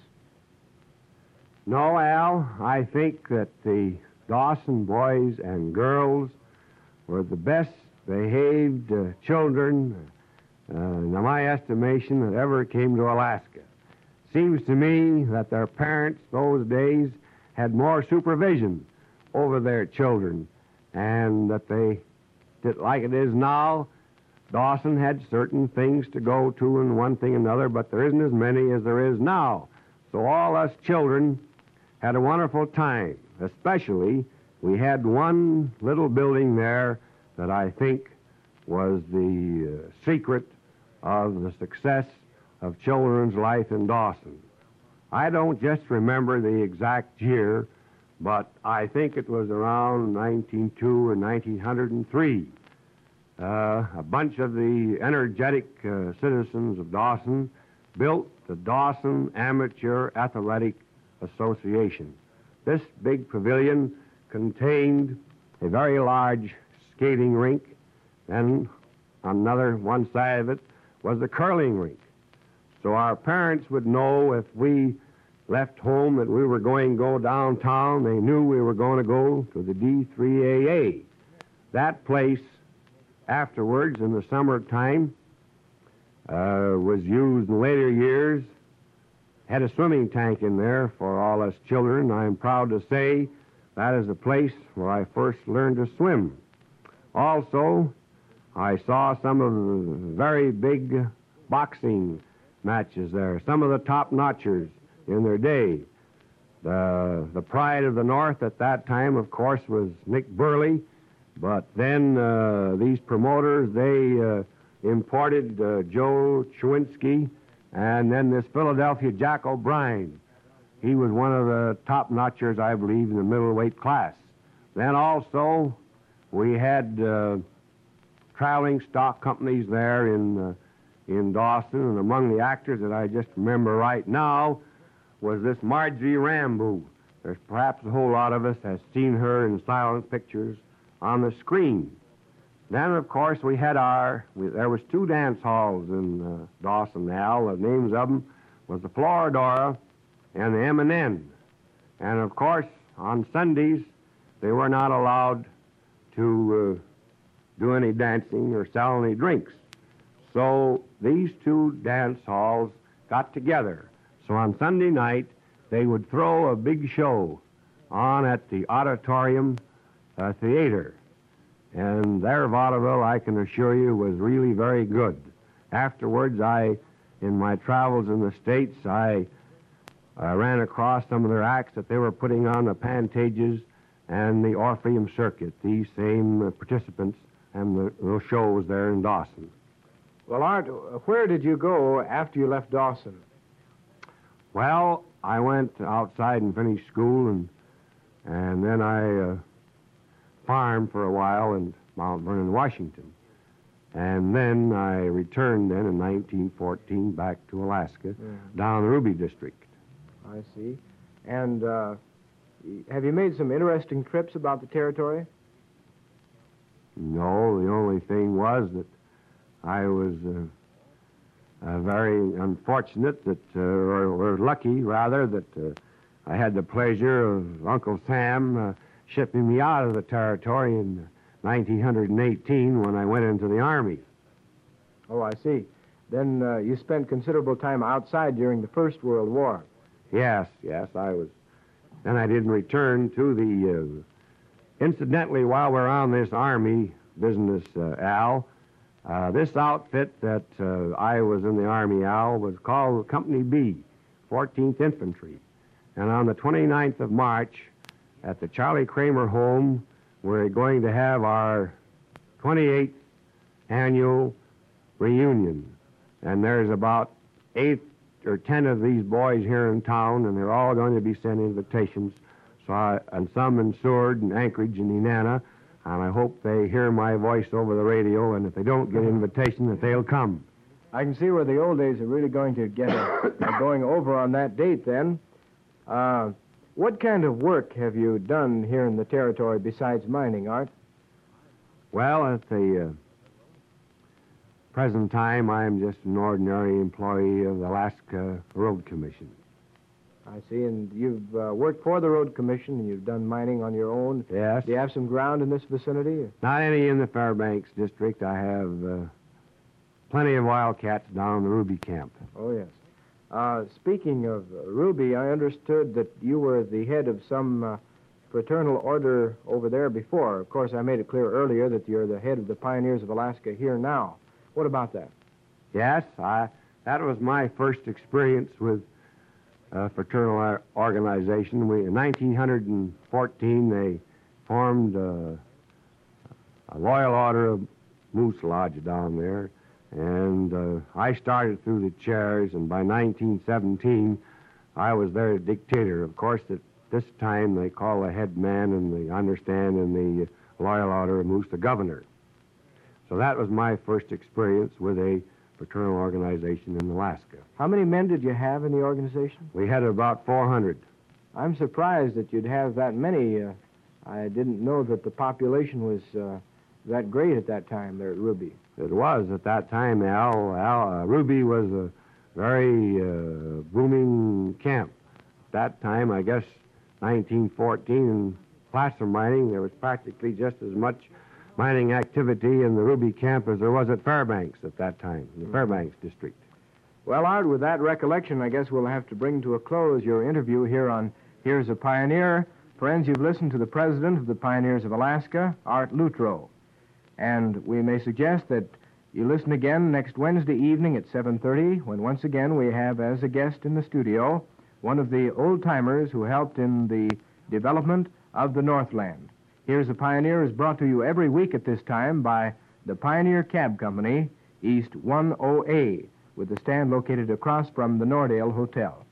No, Al, I think that the Dawson boys and girls were the best behaved uh, children, uh, in my estimation, that ever came to Alaska. Seems to me that their parents those days had more supervision over their children, and that they did, like it is now, Dawson had certain things to go to and one thing another, but there isn't as many as there is now. So all us children had a wonderful time. Especially, we had one little building there that I think was the uh, secret of the success of children's life in Dawson. I don't just remember the exact year, but I think it was around nineteen oh two or nineteen oh three. Uh, a bunch of the energetic uh, citizens of Dawson built the Dawson Amateur Athletic Association. This big pavilion contained a very large skating rink, and on another one side of it was the curling rink. So our parents would know if we left home that we were going to go downtown. They knew we were going to go to the D three A A. That place, afterwards, in the summertime, uh, was used in later years, had a swimming tank in there for all us children. I'm proud to say that is the place where I first learned to swim. Also, I saw some of the very big boxing matches there, some of the top-notchers in their day. The, the pride of the North at that time, of course, was Nick Burley, but then uh, these promoters, they uh, imported uh, Joe Chewinski, and then this Philadelphia Jack O'Brien. He was one of the top-notchers, I believe, in the middleweight class. Then also, we had uh, traveling stock companies there in, uh, in Dawson, and among the actors that I just remember right now was this Marjorie Rambeau. There's perhaps a whole lot of us has seen her in silent pictures on the screen. Then, of course, we had our, we, there was two dance halls in uh, Dawson, Al. The names of them was the Floridora and the M and N. And, of course, on Sundays, they were not allowed to uh, do any dancing or sell any drinks. So these two dance halls got together. So on Sunday night, they would throw a big show on at the Auditorium uh, Theater. And their vaudeville, I can assure you, was really very good. Afterwards, I, in my travels in the States, I uh, ran across some of their acts that they were putting on the Pantages and the Orpheum Circuit, these same uh, participants and the, those shows there in Dawson. Well, Art, where did you go after you left Dawson? Well, I went outside and finished school, and And then I uh, farmed for a while in Mount Vernon, Washington. And then I returned then in nineteen fourteen back to Alaska, Yeah. down the Ruby District. I see. And uh, have you made some interesting trips about the territory? No, the only thing was that I was uh, uh, very unfortunate that, uh, or, or lucky rather, that uh, I had the pleasure of Uncle Sam uh, shipping me out of the territory in nineteen eighteen when I went into the Army. Oh, I see. Then uh, you spent considerable time outside during the First World War. Yes, yes, I was. Then I didn't return to the. Uh, incidentally, while we're on this Army business, uh, Al, uh, this outfit that uh, I was in the Army, Al, was called Company B, fourteenth Infantry. And on the twenty-ninth of March, at the Charlie Kramer home, we're going to have our twenty-eighth annual reunion. And there's about eight or ten of these boys here in town, and they're all going to be sent invitations. So I, and some in Seward and Anchorage and Nenana, and I hope they hear my voice over the radio, and if they don't get an invitation, that they'll come. I can see where the old days are really going to get uh, going over on that date then. Uh, what kind of work have you done here in the territory besides mining, Art? Well, at the uh, present time, I'm just an ordinary employee of the Alaska Road Commission. I see, and you've uh, worked for the Road Commission, and you've done mining on your own. Yes. Do you have some ground in this vicinity? Not any in the Fairbanks district. I have uh, plenty of wildcats down in the Ruby Camp. Oh, yes. Uh, speaking of uh, Ruby, I understood that you were the head of some uh, fraternal order over there before. Of course, I made it clear earlier that you're the head of the Pioneers of Alaska here now. What about that? Yes, I. That was my first experience with a fraternal or- organization. We, in nineteen fourteen, they formed uh, a Loyal Order of Moose Lodge down there, and uh, I started through the chairs, and by nineteen seventeen, I was their dictator. Of course, at this time, they call the head man, and they understand in the Loyal Order of Moose the governor. So that was my first experience with a fraternal organization in Alaska. How many men did you have in the organization? We had about four hundred. I'm surprised that you'd have that many. Uh, I didn't know that the population was uh, that great at that time there at Ruby. It was at that time, Al. Al uh, Ruby was a very uh, booming camp. At that time, I guess, nineteen fourteen, in placer mining, there was practically just as much mining activity in the Ruby camp as there was at Fairbanks at that time, in the mm-hmm. Fairbanks district. Well, Art, with that recollection, I guess we'll have to bring to a close your interview here on Here's a Pioneer. Friends, you've listened to the president of the Pioneers of Alaska, Art Luttrow. And we may suggest that you listen again next Wednesday evening at seven thirty, when once again we have as a guest in the studio one of the old-timers who helped in the development of the Northland. Here's a Pioneer is brought to you every week at this time by the Pioneer Cab Company, East ten A, with the stand located across from the Nordale Hotel.